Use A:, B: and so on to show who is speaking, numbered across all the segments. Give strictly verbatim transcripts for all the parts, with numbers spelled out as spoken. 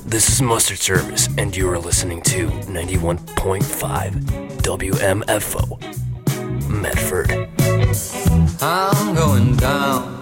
A: This is Mustard Service, and you are listening to ninety-one point five W M F O, Medford.
B: I'm going down.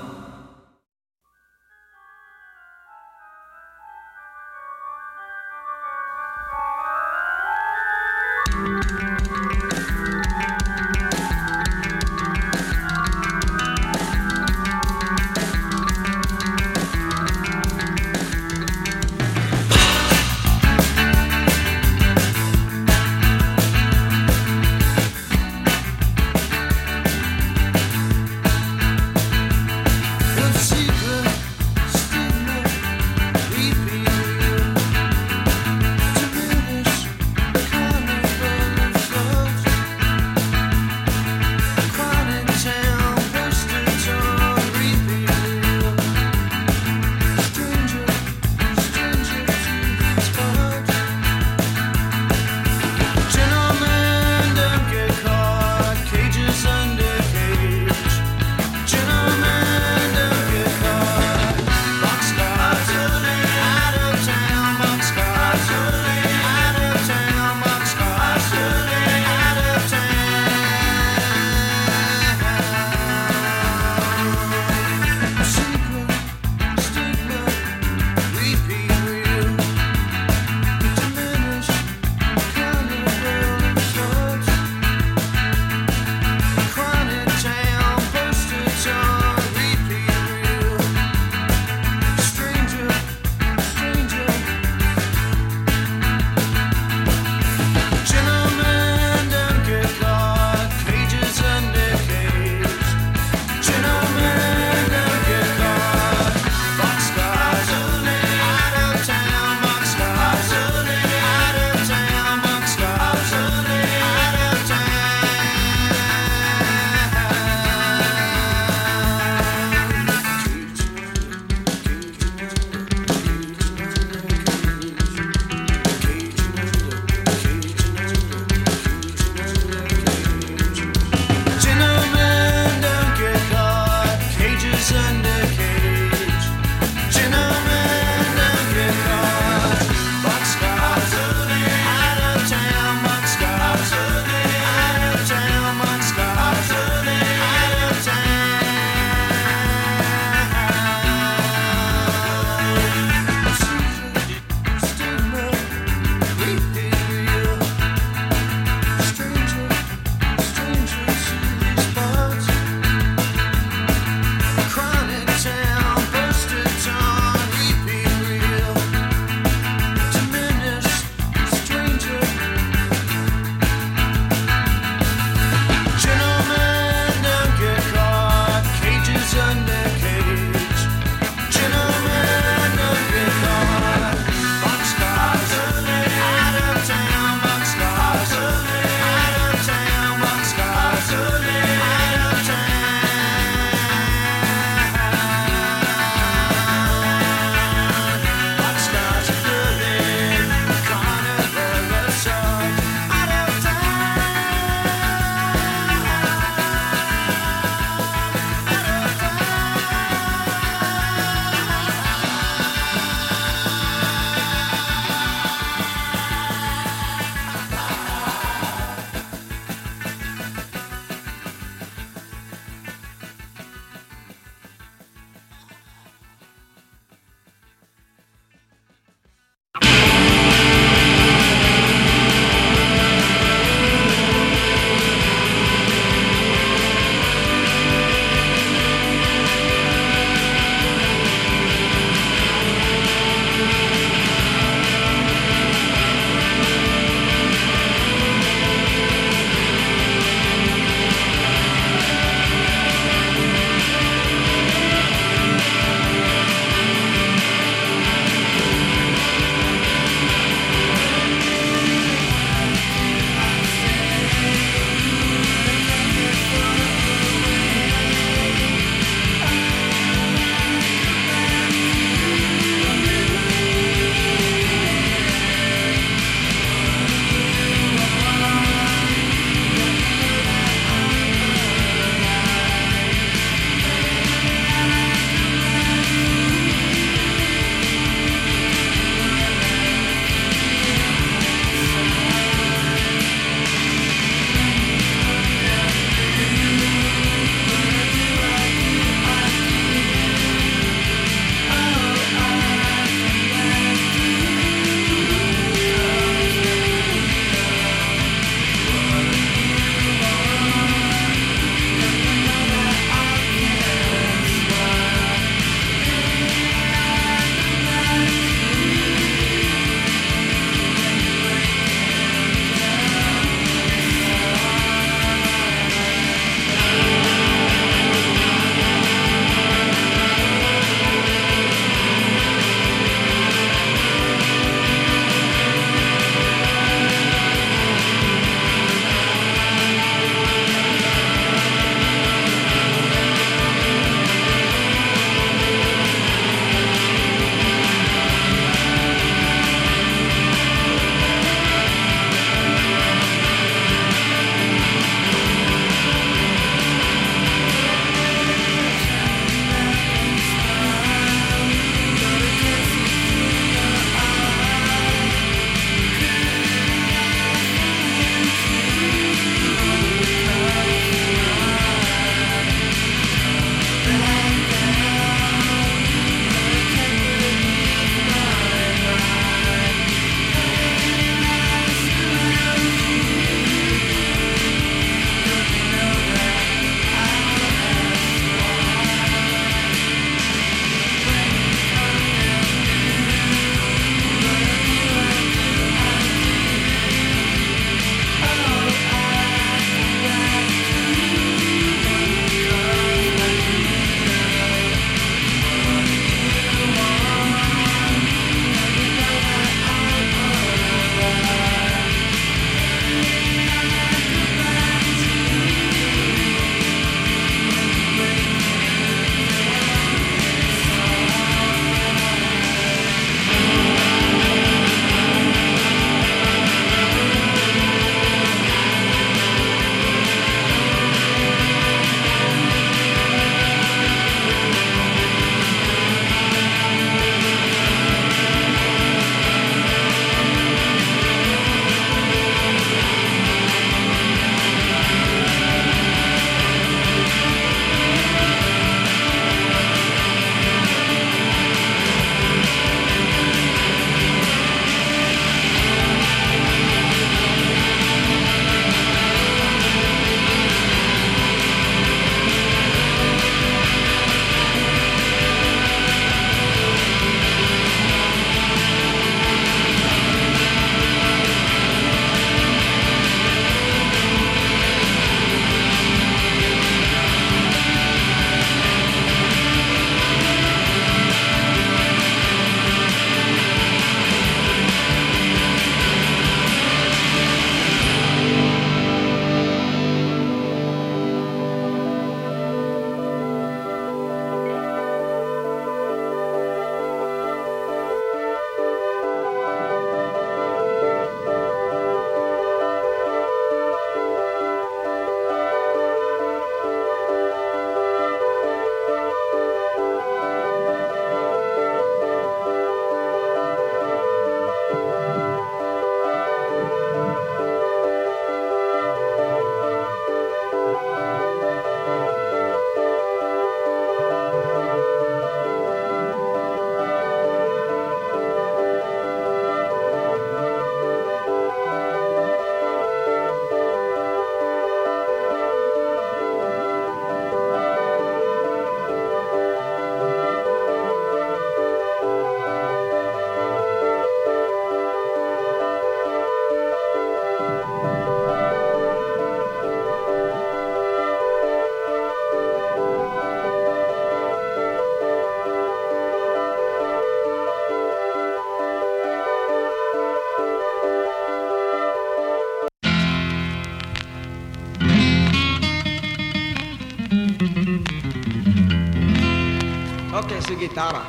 C: esa guitarra.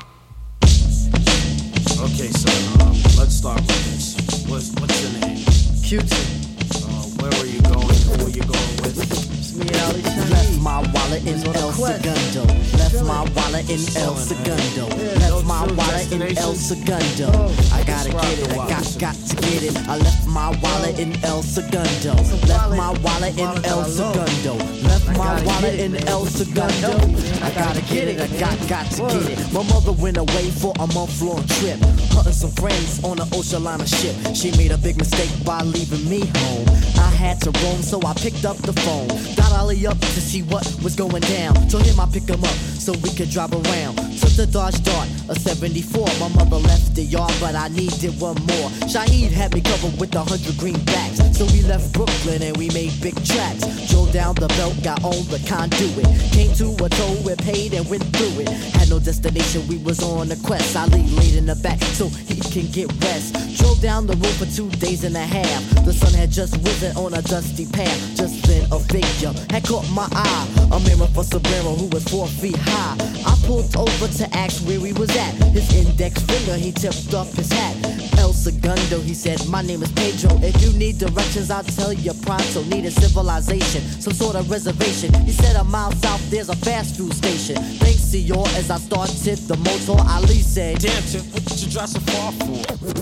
D: Okay, so um, let's start with this. What's, what's your name?
E: Q-Tip.
D: Uh, where were you going? Who were you going with?
E: It's me, Ali Shaheed.
F: Left my wallet in El Segundo. Left my wallet in El Segundo. Left my wallet in El Segundo. I gotta get it, I got, got to get it. I left my wallet in El Segundo. Left my wallet in El Segundo. Left my wallet in El Segundo. I gotta get it, I got, got to get it. My mother went away for a month-long trip, hunting some friends on an ocean liner ship. She made a big mistake by leaving me home. I had to roam, so I picked up the phone. Got Ali up to see what was going down. Told him I'd pick him up so we could drive around. Took the Dodge Dart, a seventy-four. My mother left the yard, but I needed one more. Shaheed had me covered with a hundred greenbacks. So we left Brooklyn and we made big tracks. Drove down the belt, got on the conduit. Came to a toll, we paid and went through it. Had no destination, we was on a quest. Ali laid in the back so he can get rest. Drove down the road for two days and a half. The sun had just risen on a dusty path. Just then a figure had caught my eye. A mirror for Sombrero who was four feet high. I pulled over to ask where he was at. His index finger, he tipped up his hat. El Segundo, he said, my name is Pedro. If you need directions, I'll tell you pronto. Need a civilization, some sort of reservation. He said a mile south, there's a fast food station. Thanks, senor, as I started the motor, Ali said,
D: Damn, Tip, what did you drive so far for?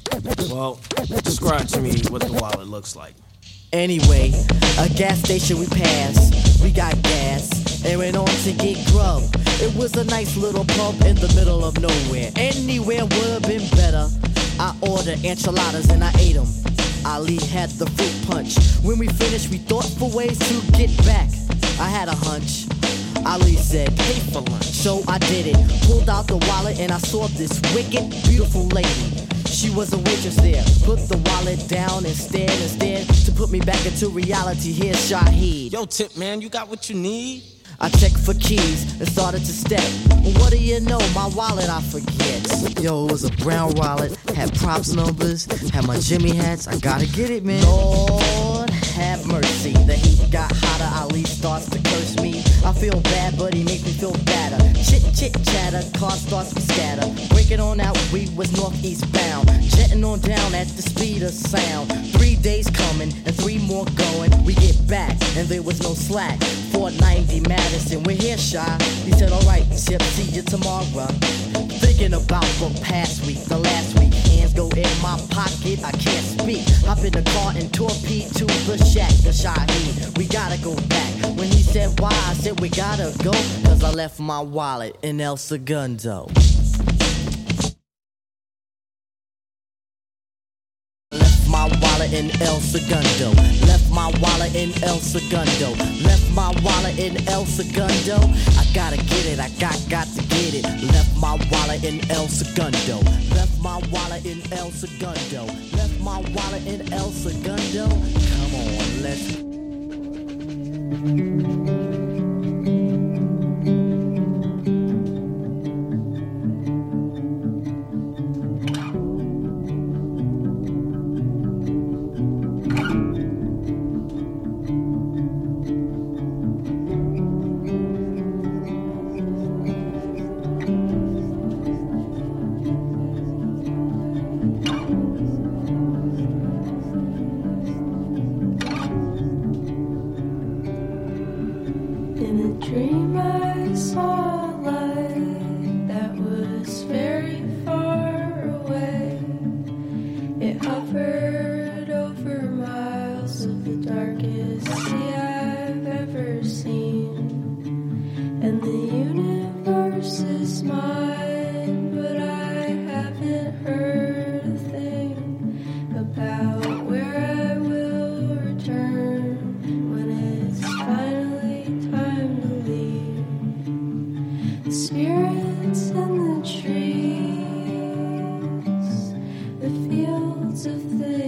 D: Well, describe to me what the wallet looks like.
F: Anyway, a gas station we passed. We got gas and went on to get grub. It was a nice little pub in the middle of nowhere. Anywhere would have been better. I ordered enchiladas and I ate them. Ali had the fruit punch. When we finished, we thought for ways to get back. I had a hunch. Ali said, pay for lunch. So I did it. Pulled out the wallet and I saw this wicked, beautiful lady. She was a waitress there. Put the wallet down instead, instead to put me back into reality. Here's Shaheed.
D: Yo, Tip, man, you got what you need?
F: I checked for keys and started to step. What do you know? My wallet I forget. Yo, it was a brown wallet, had props numbers, had my Jimmy hats. I gotta get it, man. Lord have mercy. The heat got hotter. Ali starts to curse me. I feel bad, but he makes me feel better. Chit chit chatter, car starts to scatter. Breaking on out, we was northeast bound. Jetting on down at the speed of sound. Three days coming and three more going. We get back and there was no slack. four ninety Madison, we're here, Shy. He said, alright, Chip, see you tomorrow. Thinking about the past week, the last week. Hands go in my pocket, I can't speak. Hop in the car and torpedo to the shack, the Shaheed. We gotta go back. When he said why, I said we gotta go. Cause I left my wallet in El Segundo. My wallet in El Segundo. Left my wallet in El Segundo. Left my wallet in El Segundo. I gotta get it, I got, got to get it. Left my wallet in El Segundo. Left my wallet in El Segundo. Left my wallet in El Segundo. Come on, let's.
G: Spirits in the trees, the fields of the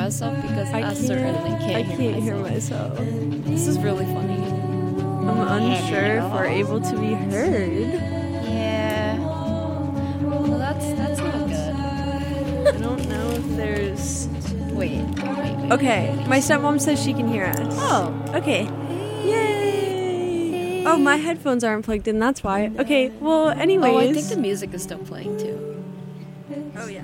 C: myself because I,
E: I
C: certainly
E: can't.
C: can't
E: I
C: hear
E: can't hear
C: myself.
E: myself.
C: This is really funny.
E: I'm unsure if we're able to be heard.
C: Yeah. Well, that's that's not good.
E: I don't know if there's.
C: Wait. Wait. wait.
E: Okay, my stepmom says she can hear us.
C: Oh.
E: Okay. Yay! Oh, my headphones aren't plugged in. That's why. Okay. Well, anyways.
C: Oh, I think the music is still playing too.
E: Oh yeah.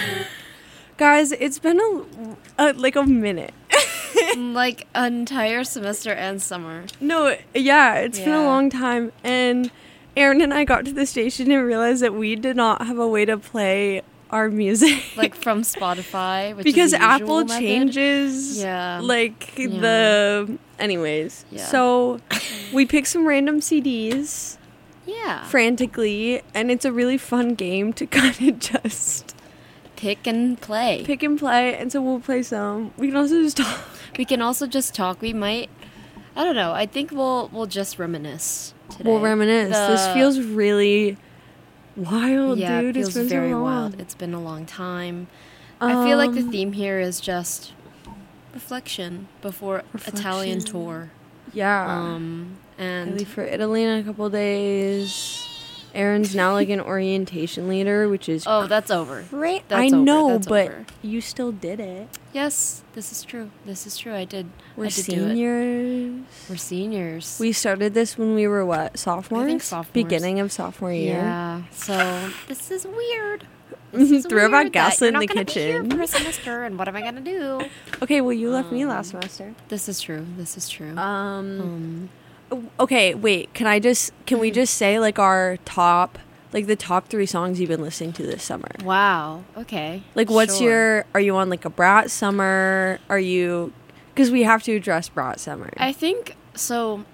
E: Guys, it's been a, a like a minute.
C: Like an entire semester and summer.
E: No, yeah, it's been a
C: Yeah.
E: long time, and Aaron and I got to the station and realized that we did not have a way to play our music.
C: Like from Spotify, which
E: because
C: is the usual
E: Apple
C: method.
E: changes
C: Yeah.
E: like
C: Yeah.
E: the anyways.
C: Yeah.
E: So we picked some random C Ds
C: Yeah.
E: frantically, and it's a really fun game to kind of just
C: Pick and play.
E: pick and play, and so we'll play some. We can also just talk.
C: We can also just talk. We might. I don't know. I think we'll we'll just reminisce today.
E: We'll reminisce. This
C: The-
E: feels really wild,
C: yeah,
E: dude.
C: it feels
E: it's been
C: very
E: so long.
C: wild. It's been a long time. I feel like the
E: Um,
C: theme here is just reflection before Italian
E: Reflection.
C: tour.
E: Yeah.
C: Um
E: I
C: and
E: leave for Italy in a couple days. Aaron's now like an orientation leader, which is
C: oh, that's over.
E: great.
C: That's
E: I
C: over,
E: know,
C: that's
E: but
C: over.
E: you still did it.
C: Yes, this is true. This is true. I did.
E: We're
C: I did do it.
E: seniors.
C: We're seniors.
E: We started this when we were what, sophomores?
C: sophomores.
E: Beginning of sophomore year.
C: Yeah. So this is weird. This is
E: Throw back
C: weird
E: gas
C: that
E: in
C: you're
E: the
C: not gonna be here
E: kitchen.
C: for a semester, and what am I gonna do?
E: Okay, well you left me
C: Um,
E: last semester.
C: This is true. This is true.
E: Um,
C: um,
E: okay, wait, can I just can we just say like our top like the top three songs you've been listening to this summer?
C: wow. Okay.
E: Like, what's
C: Sure.
E: your? Are you on like a Brat summer? Are you? Because we have to address Brat summer.
C: I think so.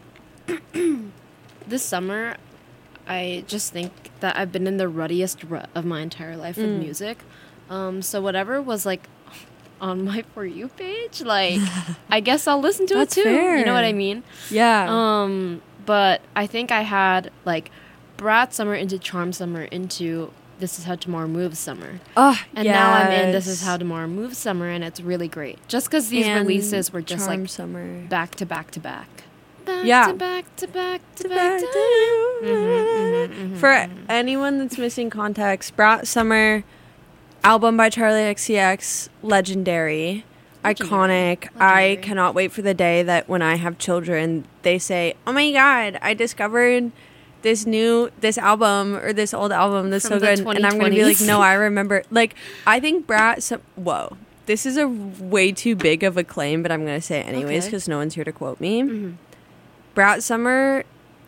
C: This summer, I just think that I've been in the ruddiest rut of my entire life with
E: Mm.
C: music. Um, so whatever was like on my For You page, like I guess I'll listen to
E: That's
C: it too. You know what
E: fair.
C: I mean?
E: yeah.
C: Um, but I think I had like Brat summer into Charm summer into This Is How Tomorrow Moves summer.
E: oh,
C: And now I'm in This
E: yes.
C: Is How Tomorrow Moves summer, and it's really great. Just because these
E: And
C: releases were just
E: Charm
C: like
E: summer.
C: back to back to back. Back
E: Yeah.
C: to back to back to
E: Back
C: back
E: to
C: to
E: you.
C: Mhm, mhm,
E: For
C: mhm.
E: anyone that's missing context, Brat Summer album by Charlie X C X, legendary,
C: Legendary.
E: iconic. I
C: Legendary.
E: cannot wait for the day that when I have children, they say, "Oh my god, I discovered this new this album or this old album that's
C: From
E: so
C: the
E: good," and I'm gonna be like,
C: twenty twenties.
E: "No, I remember." Like, I think Brat. Sum- Whoa. This is a way too big of a claim, but I'm going to say it anyways
C: Okay.
E: because no one's here to quote me.
C: Mhm.
E: Brat Summer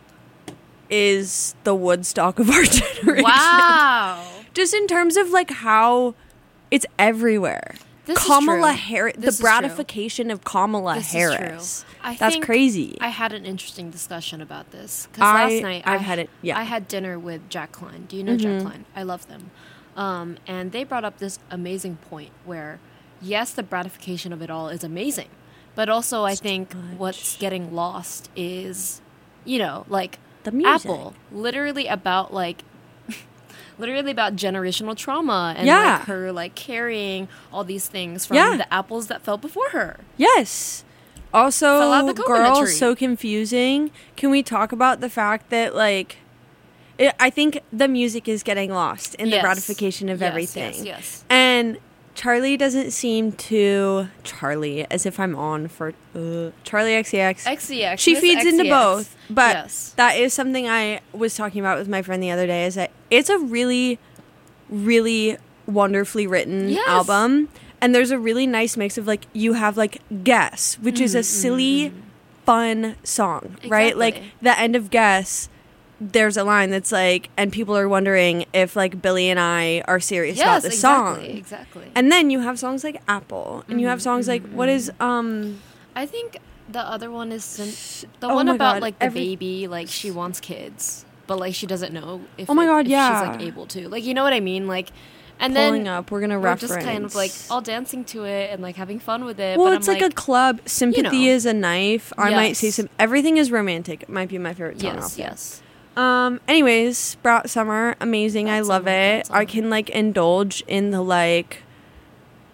E: is the Woodstock of our generation.
C: Wow.
E: Just in terms of like how it's everywhere.
C: This is
E: Kamala
C: true.
E: Harris, the
C: This is true.
E: bratification of Kamala
C: This is
E: Harris.
C: true. I
E: That's
C: think
E: crazy.
C: I had an interesting discussion about this because
E: I-
C: last night
E: I've
C: I,
E: had it- yeah.
C: I had dinner with Jack Klein. Do you know Jack
E: Mhm.
C: Klein? I love them, um, and they brought up this amazing point where, yes, the gratification of it all is amazing, but also I think
E: much.
C: what's getting lost is, you know, like
E: The music.
C: Apple, literally about like. Literally about generational trauma and
E: Yeah.
C: like her like carrying all these things from
E: Yeah.
C: the apples that fell before her.
E: Yes.
C: Fell
E: Also,
C: out the coconut
E: girl,
C: tree.
E: so confusing. Can we talk about the fact that like it, I think the music is getting lost in
C: Yes.
E: the ratification of
C: Yes,
E: everything.
C: yes, yes.
E: And Charlie doesn't seem to Charlie as if I'm on for uh, Charlie X C X.
C: X C X.
E: She
C: Miss
E: feeds into
C: X C X.
E: both, but
C: yes.
E: that is something I was talking about with my friend the other day. Is that it's a really, really wonderfully written
C: Yes.
E: album, and there's a really nice mix of like you have like Guess, which is a silly, fun song, right? Like
C: Exactly.
E: the end of Guess. There's a line that's like, and people are wondering if like Billy and I are serious
C: yes,
E: about the
C: exactly,
E: song.
C: Exactly.
E: And then you have songs like Apple, and you have songs like what is um
C: I think the other one is sim- the
E: Oh
C: one
E: my
C: about
E: God,
C: like the
E: every-
C: baby, like she wants kids, but like she doesn't know if
E: Oh my
C: it-
E: God,
C: if
E: yeah.
C: she's like able to. Like you know what I mean? Like, and
E: pulling
C: then
E: up. We're gonna
C: we're
E: reference.
C: just kind of like all dancing to it and like having fun with it.
E: well,
C: but
E: it's
C: I'm
E: like, a club. Sympathy
C: know.
E: is a knife. I might say
C: Yes.
E: some. Everything is romantic. It might be my favorite song.
C: yes,
E: off there.
C: yes.
E: Um. Anyways, Brat Summer, amazing. I
C: Brat
E: love
C: Summer,
E: it.
C: Brat Summer.
E: I can like indulge in the like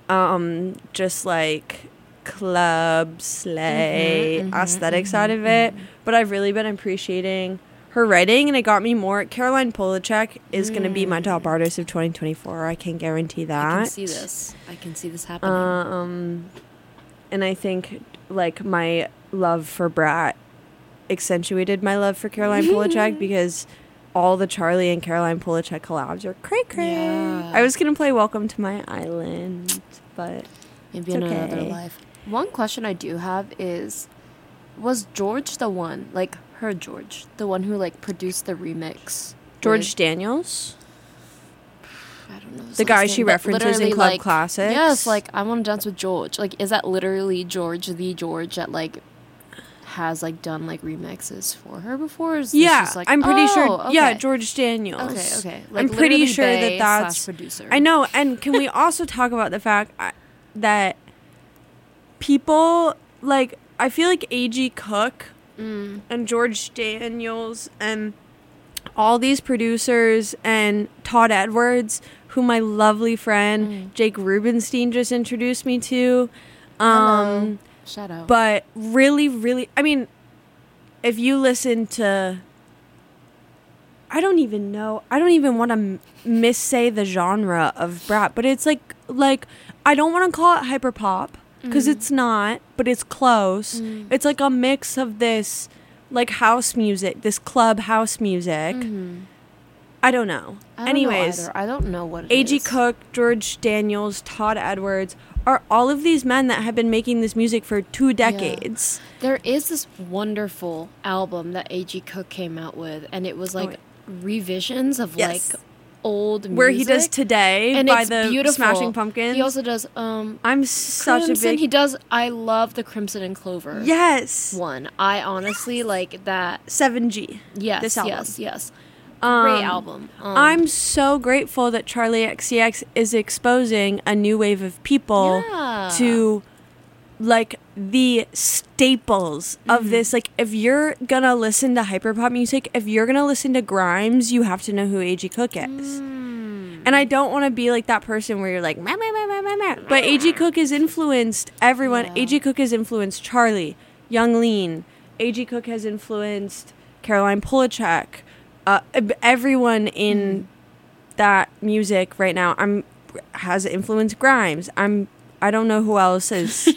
E: um, just like club slay
C: Mm-hmm,
E: aesthetic side of it. But I've really been appreciating her writing, and it got me more. Caroline Polachek is going to be my top artist of twenty twenty-four. I can guarantee that.
C: I can see this. I can see this happening.
E: Um, and I think like my love for Brat accentuated my love for Caroline Polachek because all the Charlie and Caroline Polachek collabs are cray cray.
C: Yeah.
E: I was gonna play Welcome to My Island, but
C: Maybe
E: it's
C: in another
E: okay.
C: life. One question I do have is, was George the one, like her George, the one who like produced the remix?
E: George
C: with-
E: Daniels,
C: I don't know his
E: the
C: last
E: guy
C: name,
E: she
C: but
E: references in
C: literally,
E: Club
C: like,
E: Classics.
C: Yes, like I want to dance with George. Like, is that literally George, the George that like has like done like remixes for her before? Or is this
E: yeah,
C: just, like,
E: I'm pretty
C: oh,
E: sure. Yeah,
C: okay.
E: George Daniels.
C: Okay, okay.
E: I'm
C: Like,
E: pretty
C: literally
E: sure that
C: bae
E: that's
C: slash producer.
E: I know. And can we also talk about the fact I- that people like I feel like A G Cook
C: Mm.
E: and George Daniels and all these producers and Todd Edwards, who my lovely friend
C: Mm.
E: Jake Rubenstein just introduced me to.
C: Hello.
E: Um,
C: Shout out.
E: but really, really, I mean, if you listen to, I don't even know, I don't even want to m- missay the genre of Brat, but it's like, like, I don't want to call it hyperpop because it's not, but it's close.
C: Mm.
E: It's like a mix of this, like, house music, this club house music.
C: Mhm.
E: I don't know.
C: I don't
E: Anyways,
C: know either. I don't know what it
E: A G
C: is.
E: Cook, George Daniels, Todd Edwards are all of these men that have been making this music for two decades.
C: There is this wonderful album that A G Cook came out with, and it was like
E: wait.
C: revisions of
E: Yes.
C: like old music.
E: Where he does Today
C: and
E: by
C: it's
E: the
C: beautiful.
E: Smashing Pumpkins.
C: He also does um
E: I'm such
C: Crimson.
E: a big
C: He does I love the Crimson and Clover
E: yes
C: one. I honestly like that.
E: seven G.
C: Yes,
E: This album.
C: yes, yes.
E: Um,
C: Great album. Um,
E: I'm so grateful that Charlie X C X is exposing a new wave of people
C: Yeah.
E: to like the staples
C: Mm-hmm.
E: of this. Like if you're gonna listen to hyperpop music, if you're gonna listen to Grimes, you have to know who A G Cook is.
C: Mm.
E: And I don't want to be like that person where you're like, meh, meh, meh, meh, meh, meh. But A G Cook has influenced everyone.
C: Yeah.
E: A G Cook has influenced Charlie, Young Lean. A G Cook has influenced Caroline Polachek. Uh, ev- everyone in that music right now, I'm has influenced Grimes. I'm. I don't know who else is.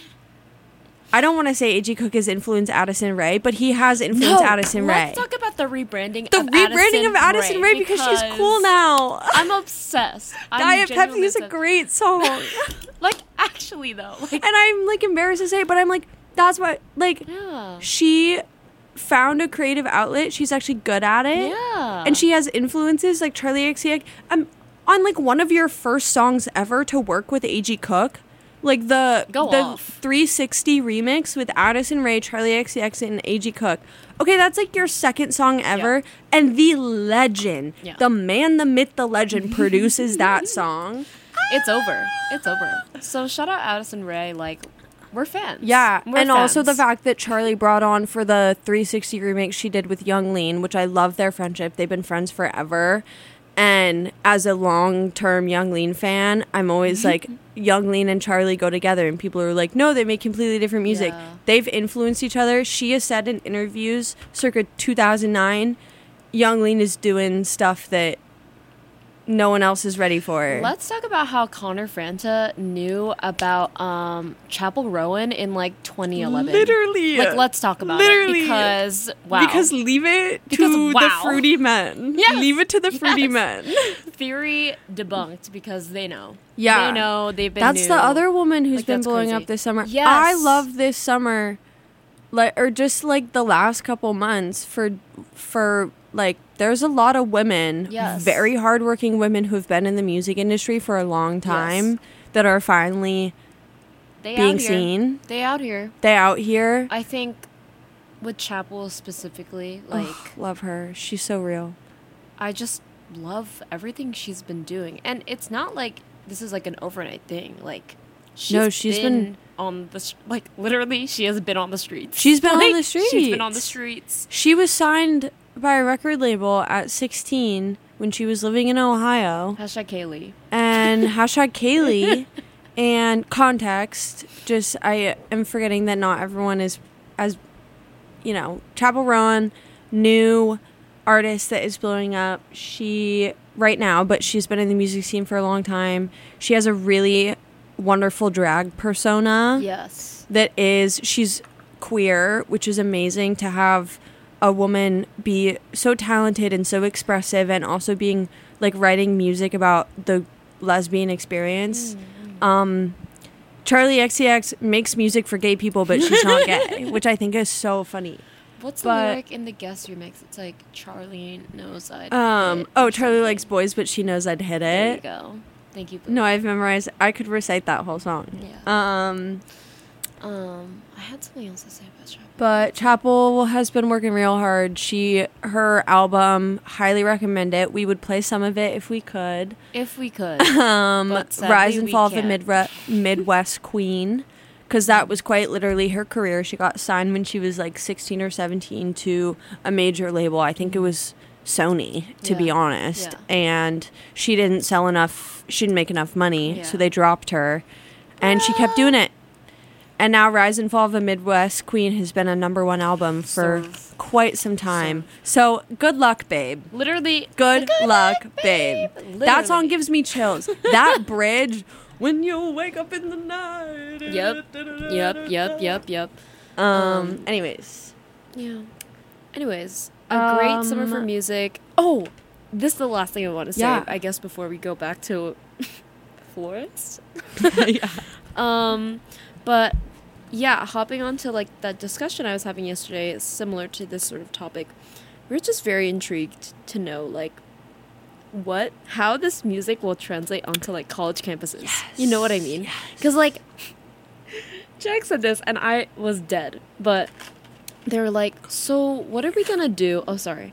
E: I don't want to say A G Cook has influenced Addison Rae, but he has influenced Addison Rae.
C: Let's talk about the rebranding.
E: The
C: of
E: rebranding of Addison Rae because she's cool now.
C: I'm obsessed. I'm
E: Diet
C: genuinely
E: Pepsi is a
C: obsessed.
E: great song.
C: Like actually though, like
E: And I'm like embarrassed to say it, but I'm like, that's what, like,
C: yeah,
E: she found a creative outlet. She's actually good at it.
C: yeah,
E: And she has influences like Charlie X C X. Um, on like one of your first songs ever to work with A G Cook, like the
C: Go
E: the
C: off.
E: three sixty remix with Addison Rae, Charlie X C X, and A G Cook. Okay, that's like your second song ever, and the legend,
C: Yeah.
E: the man, the myth, the legend produces that song.
C: it's over. It's over. So shout out Addison Rae. Like we're fans.
E: Yeah,
C: We're
E: and also the
C: fans.
E: fact that Charlie brought on for the three sixty remix she did with Young Lean, which I love their friendship. They've been friends forever. And as a long-term Young Lean fan, I'm always like, Young Lean and Charlie go together. And people are like, no, they make completely different music.
C: Yeah.
E: They've influenced each other. She has said in interviews circa two thousand nine, Young Lean is doing stuff that no one else is ready for.
C: Let's talk about how Connor Franta knew about um, Chapel Rowan in like twenty eleven.
E: Literally.
C: Like, let's talk about
E: Literally.
C: it because wow,
E: Because leave it
C: Because,
E: to the
C: wow.
E: fruity men.
C: Yes.
E: Leave it to the fruity
C: Yes.
E: men.
C: theory debunked because they know.
E: Yeah.
C: they know. They've been.
E: That's the
C: new.
E: other woman who's
C: Like,
E: been
C: that's
E: blowing
C: crazy.
E: up this summer.
C: Yes.
E: I love this summer, like, or just like the last couple months for, for like, there's a lot of women,
C: Yes.
E: very hardworking women who've been in the music industry for a long time
C: Yes.
E: that are finally
C: They
E: being
C: out here.
E: seen.
C: They out here.
E: They out here.
C: I think with Chapel specifically, like
E: Ugh, love her. She's so real.
C: I just love everything she's been doing, and it's not like this is like an overnight thing. Like she's
E: No, she's been-
C: on the s- like literally she has been on the streets.
E: She's been on
C: Like,
E: the
C: She's been on the
E: streets.
C: streets.
E: She was signed by a record label at sixteen when she was living in Ohio.
C: Hashtag Kaylee.
E: And hashtag Kaylee And context, just I am forgetting that not everyone is as, you know, Chappell Roan, new artist that is blowing up. She, right now, but she's been in the music scene for a long time. She has a really wonderful drag persona.
C: Yes.
E: That is, she's queer, which is amazing to have a woman be so talented and so expressive and also being, like, writing music about the lesbian experience. Mm. Um, Charlie X C X makes music for gay people, but she's not gay, which I think is so funny.
C: What's
E: but,
C: the lyric in the guest remix? It's like, Charlie knows I'd
E: um,
C: hit
E: Oh,
C: or
E: Charlie
C: something.
E: likes boys, but she knows I'd hit
C: There you
E: it.
C: go. Thank you. Boo.
E: No, I've memorized. I could recite that whole song.
C: Yeah.
E: Um,
C: Um, I had something else to say about Chappell.
E: But Chappell has been working real hard. She, her album, highly recommend it. We would play some of it if we could.
C: If we could.
E: Um,
C: But sadly,
E: Rise and
C: we
E: Fall of the
C: can't.
E: Midre- Midwest Queen, because that was quite literally her career. She got signed when she was like sixteen or seventeen to a major label. I think it was Sony, to
C: Yeah.
E: be honest.
C: Yeah.
E: And she didn't sell enough. She didn't make enough money,
C: Yeah.
E: so they dropped her. And she kept doing it. And now Rise and Fall of the Midwest Queen has been a number one album for
C: So-
E: quite some time. So good luck, babe.
C: Literally.
E: Good, luck, babe. That
C: Literally.
E: song gives me chills. That bridge, when you wake up in the night.
C: Yep. Yep. Yep. Yep. Yep.
E: Um,
C: Um,
E: anyways.
C: Yeah. Anyways, a great summer for
E: Um,
C: music. Oh, this is the last thing I want to say,
E: Yeah.
C: I guess, before we go back to Florence.
E: Yeah.
C: Um, but yeah, hopping on to like that discussion I was having yesterday is similar to this sort of topic. We're just very intrigued to know like what how this music will translate onto like college campuses. You know what I mean? Because like Jack said this and I was dead, but they were like, so what are we gonna do? Oh, sorry.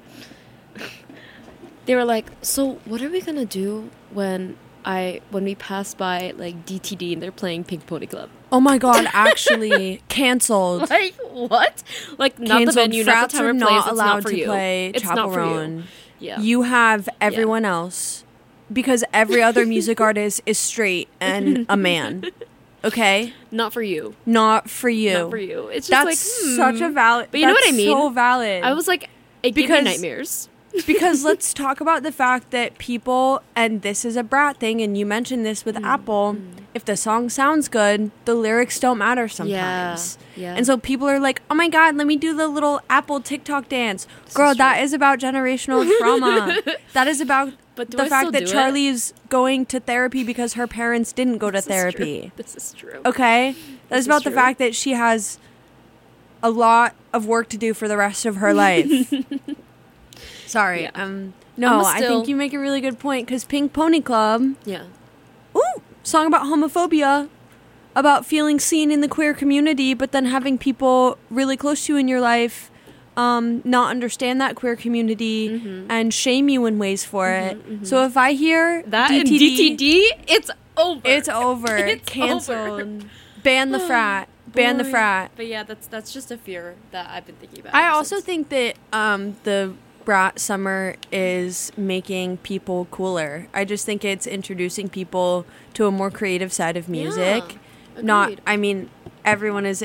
C: They were like, so what are we gonna do when I when we pass by like D T D and they're playing Pink Pony Club?
E: Oh my god, actually canceled.
C: Like what? Like not
E: Canceled.
C: the venue,
E: Frats
C: not the time
E: are
C: or place.
E: not
C: It's
E: allowed
C: not for
E: to
C: you.
E: play
C: It's not for you.
E: Chaperone.
C: Yeah.
E: You have everyone else because every other music artist is straight and a man. Okay?
C: Not for you.
E: Not for you.
C: Not for you. It's just
E: That's
C: like hmm.
E: such a valid.
C: But you know what I
E: that's
C: mean?
E: So valid.
C: I was like, it gave me
E: Because-
C: nightmares.
E: because let's talk about the fact that people, and this is a brat thing, and you mentioned this with
C: Mm,
E: Apple, if the song sounds good, the lyrics don't matter sometimes.
C: Yeah, yeah.
E: And so people are like, oh my god, let me do the little Apple TikTok dance. Girl,
C: is
E: that
C: true.
E: is about generational trauma. That is about
C: But do
E: the
C: I
E: fact
C: still
E: that
C: do it?
E: Charlie's going to therapy because her parents didn't go to
C: This is true.
E: therapy.
C: This is true.
E: Okay? That
C: This
E: is about
C: is
E: the
C: true.
E: fact that she has a lot of work to do for the rest of her life. Sorry.
C: Yeah.
E: Um, no,
C: I'ma
E: I
C: still-
E: think you make a really good point because Pink Pony Club,
C: Yeah.
E: ooh, song about homophobia, about feeling seen in the queer community, but then having people really close to you in your life um, not understand that queer community
C: Mm-hmm.
E: and shame you in ways for it. So if I hear
C: That
E: D
C: and
E: T D,
C: D T D, it's over.
E: it's over.
C: It's
E: Canceled.
C: over.
E: Ban the frat. Ban the
C: Boy.
E: frat.
C: But yeah, that's that's just a fear that I've been thinking about.
E: I
C: ever
E: also
C: since.
E: think that um, the brat summer is making people cooler. I just think it's introducing people to a more creative side of music.
C: Yeah,
E: Not,
C: agreed.
E: I mean, everyone is,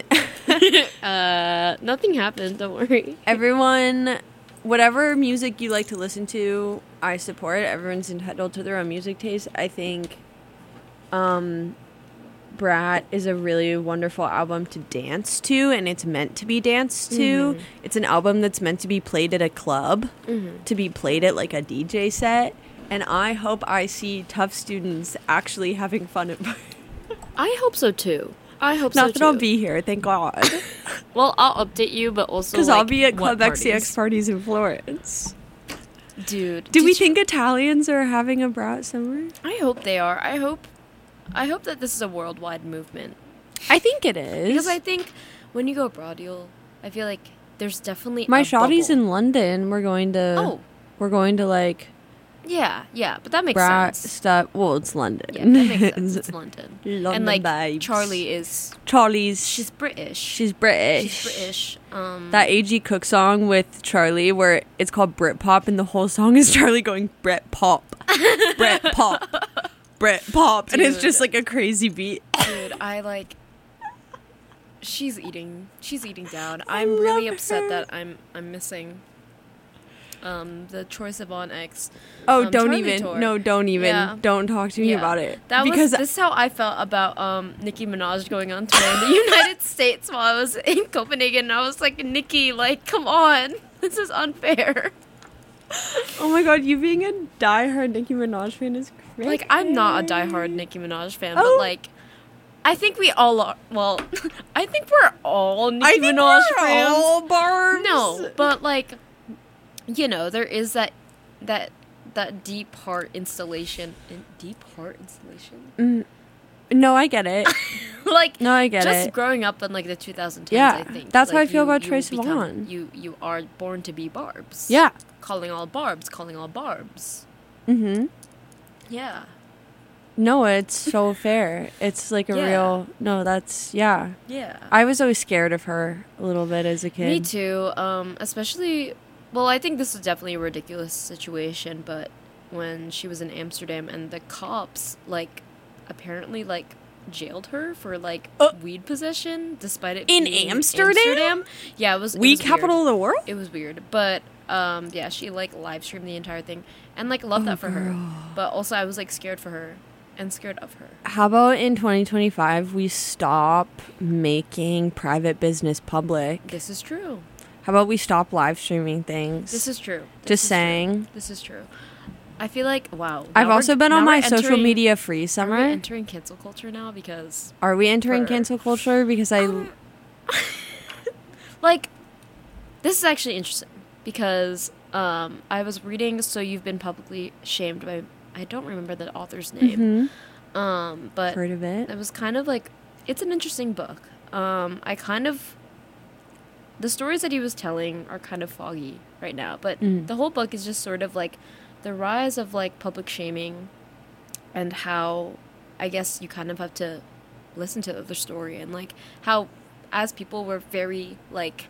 C: uh, nothing happened. Don't worry.
E: everyone, whatever music you like to listen to, I support. Everyone's entitled to their own music taste. I think, um, Brat is a really wonderful album to dance to, and it's meant to be danced to.
C: Mm-hmm.
E: It's an album that's meant to be played at a club,
C: Mm-hmm.
E: to be played at like a D J set. And I hope I see tough students actually having fun at
C: I hope so too. I hope so
E: Not that
C: too.
E: I'll be here, thank God.
C: Well, I'll update you, but also
E: Because
C: like,
E: I'll be at
C: what
E: Club X C X
C: parties?
E: parties in Florence.
C: Dude.
E: Do
C: did
E: we
C: you-
E: think Italians are having a Brat summer?
C: I hope they are. I hope. I hope that this is a worldwide movement
E: I think it is.
C: because I think when you go abroad, you'll. I feel like there's definitely
E: My
C: a
E: shawty's
C: bubble.
E: in London. We're going to.
C: Oh.
E: We're going to like
C: Yeah, yeah, but that makes
E: Brat
C: sense.
E: stuff. Well, it's London.
C: Yeah, that makes sense. It's London.
E: London
C: and like
E: vibes.
C: Charlie is.
E: Charlie's.
C: She's British.
E: she's British.
C: She's British. Um,
E: That A G Cook song with Charlie, where it's called Britpop, and the whole song is Charlie going Britpop, Britpop, Brit pop, and it's
C: Dude.
E: just like a crazy beat.
C: Dude, I like. She's eating. She's eating down.
E: I
C: I'm really
E: love
C: upset
E: her.
C: that I'm I'm missing. Um, the Troye Sivan X.
E: Oh,
C: um,
E: don't
C: Charlie
E: even.
C: tour.
E: No, don't even.
C: Yeah.
E: Don't talk to me
C: Yeah.
E: about it.
C: That
E: because
C: was this is how I felt about um Nicki Minaj going on tour in the United States while I was in Copenhagen. I was like, Nicki, like, come on, this is unfair.
E: oh my god, you being a diehard Nicki Minaj fan is crazy.
C: Like, I'm not a diehard Nicki Minaj fan,
E: Oh.
C: but like, I think we all are. Well, I think we're all Nicki
E: I think
C: Minaj
E: we're
C: fans.
E: all barbs.
C: No, but like, you know, there is that that that deep heart installation. In, deep heart installation.
E: No, I get it.
C: like,
E: No, I get
C: just
E: it.
C: growing up in like the twenty tens.
E: Yeah,
C: I think
E: that's how
C: like,
E: I feel
C: you-
E: about
C: you
E: Troye
C: become-
E: Sivan.
C: You you are born to be barbs.
E: Yeah.
C: Calling all barbs. Calling all barbs.
E: Mm-hmm.
C: Yeah.
E: No, it's so fair. It's like a
C: Yeah.
E: real. No, that's yeah.
C: Yeah.
E: I was always scared of her a little bit as a kid.
C: Me too. Um, especially, well, I think this was definitely a ridiculous situation, but when she was in Amsterdam and the cops, like, apparently, like, jailed her for, like,
E: Uh,
C: weed possession, despite it
E: in
C: being
E: Amsterdam?
C: Amsterdam. Yeah, it was. it
E: Weed
C: was
E: capital of
C: weird.
E: the world.
C: It was weird, but um, yeah, she like live streamed the entire thing and like loved that for her. But also, I was like scared for her and scared of her.
E: How about in twenty twenty-five we stop making private business public?
C: This is true.
E: How about we stop live streaming things?
C: This is true. This
E: Just
C: is
E: saying.
C: True. This is true. I feel like wow.
E: I've
C: now
E: also
C: we're-
E: been on
C: now
E: my
C: we're
E: social
C: entering-
E: media free
C: Are we
E: summer.
C: entering cancel culture now? Because
E: Are we entering
C: for-
E: cancel culture? Because I
C: Um, like, this is actually interesting because um, I was reading "So You've Been Publicly Shamed" by I don't remember the author's name,
E: Mhm.
C: um, but
E: heard of it.
C: it was kind of like it's an interesting book. Um, I kind of the stories that he was telling are kind of foggy right now, but
E: Mm.
C: the whole book is just sort of like the rise of like public shaming and how I guess you kind of have to listen to the other story and like how as people we're very like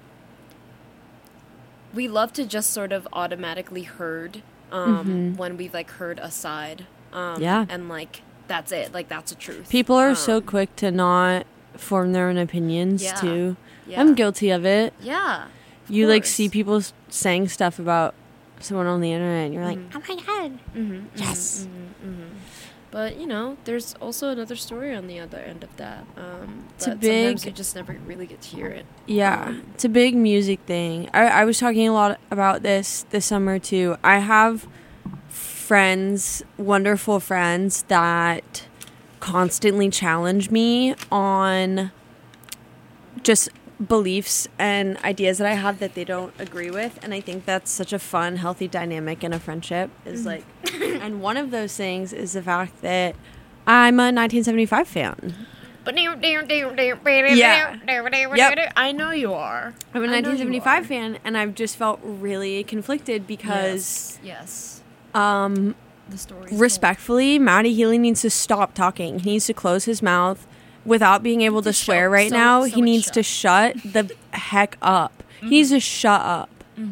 C: we love to just sort of automatically herd um
E: Mhm.
C: when we've like heard a side um
E: Yeah.
C: and like that's it like that's a truth.
E: People are so
C: Um,
E: quick to not form their own opinions
C: Yeah.
E: too.
C: yeah.
E: I'm guilty of it.
C: Yeah.
E: You like
C: course.
E: see people s- saying stuff about someone on the internet and you're like,
C: Mhm.
E: "Oh my god."
C: Mm-hmm,
E: Yes.
C: hmm hmm But you know, there's also another story on the other end of that. Um,
E: It's a
C: but sometimes
E: big-
C: you just never really get to hear it.
E: Yeah, it's a big music thing. I, I was talking a lot about this this summer too. I have friends, wonderful friends that constantly challenge me on just beliefs and ideas that I have that they don't agree with, and I think that's such a fun, healthy dynamic in a friendship is like and one of those things is the fact that I'm a nineteen seventy-five fan.
C: Yeah.
E: Yep.
C: I know you are.
E: I'm a
C: I know you
E: nineteen seventy-five
C: are.
E: fan, and I've just felt really conflicted because,
C: yes, yes.
E: um,
C: The story.
E: respectfully, Matty Healy needs to stop talking. He needs to close his mouth without being able to
C: Needs to
E: swear
C: shut-
E: right
C: so-
E: now.
C: so
E: he
C: much
E: needs to shut the heck up. He needs to shut up.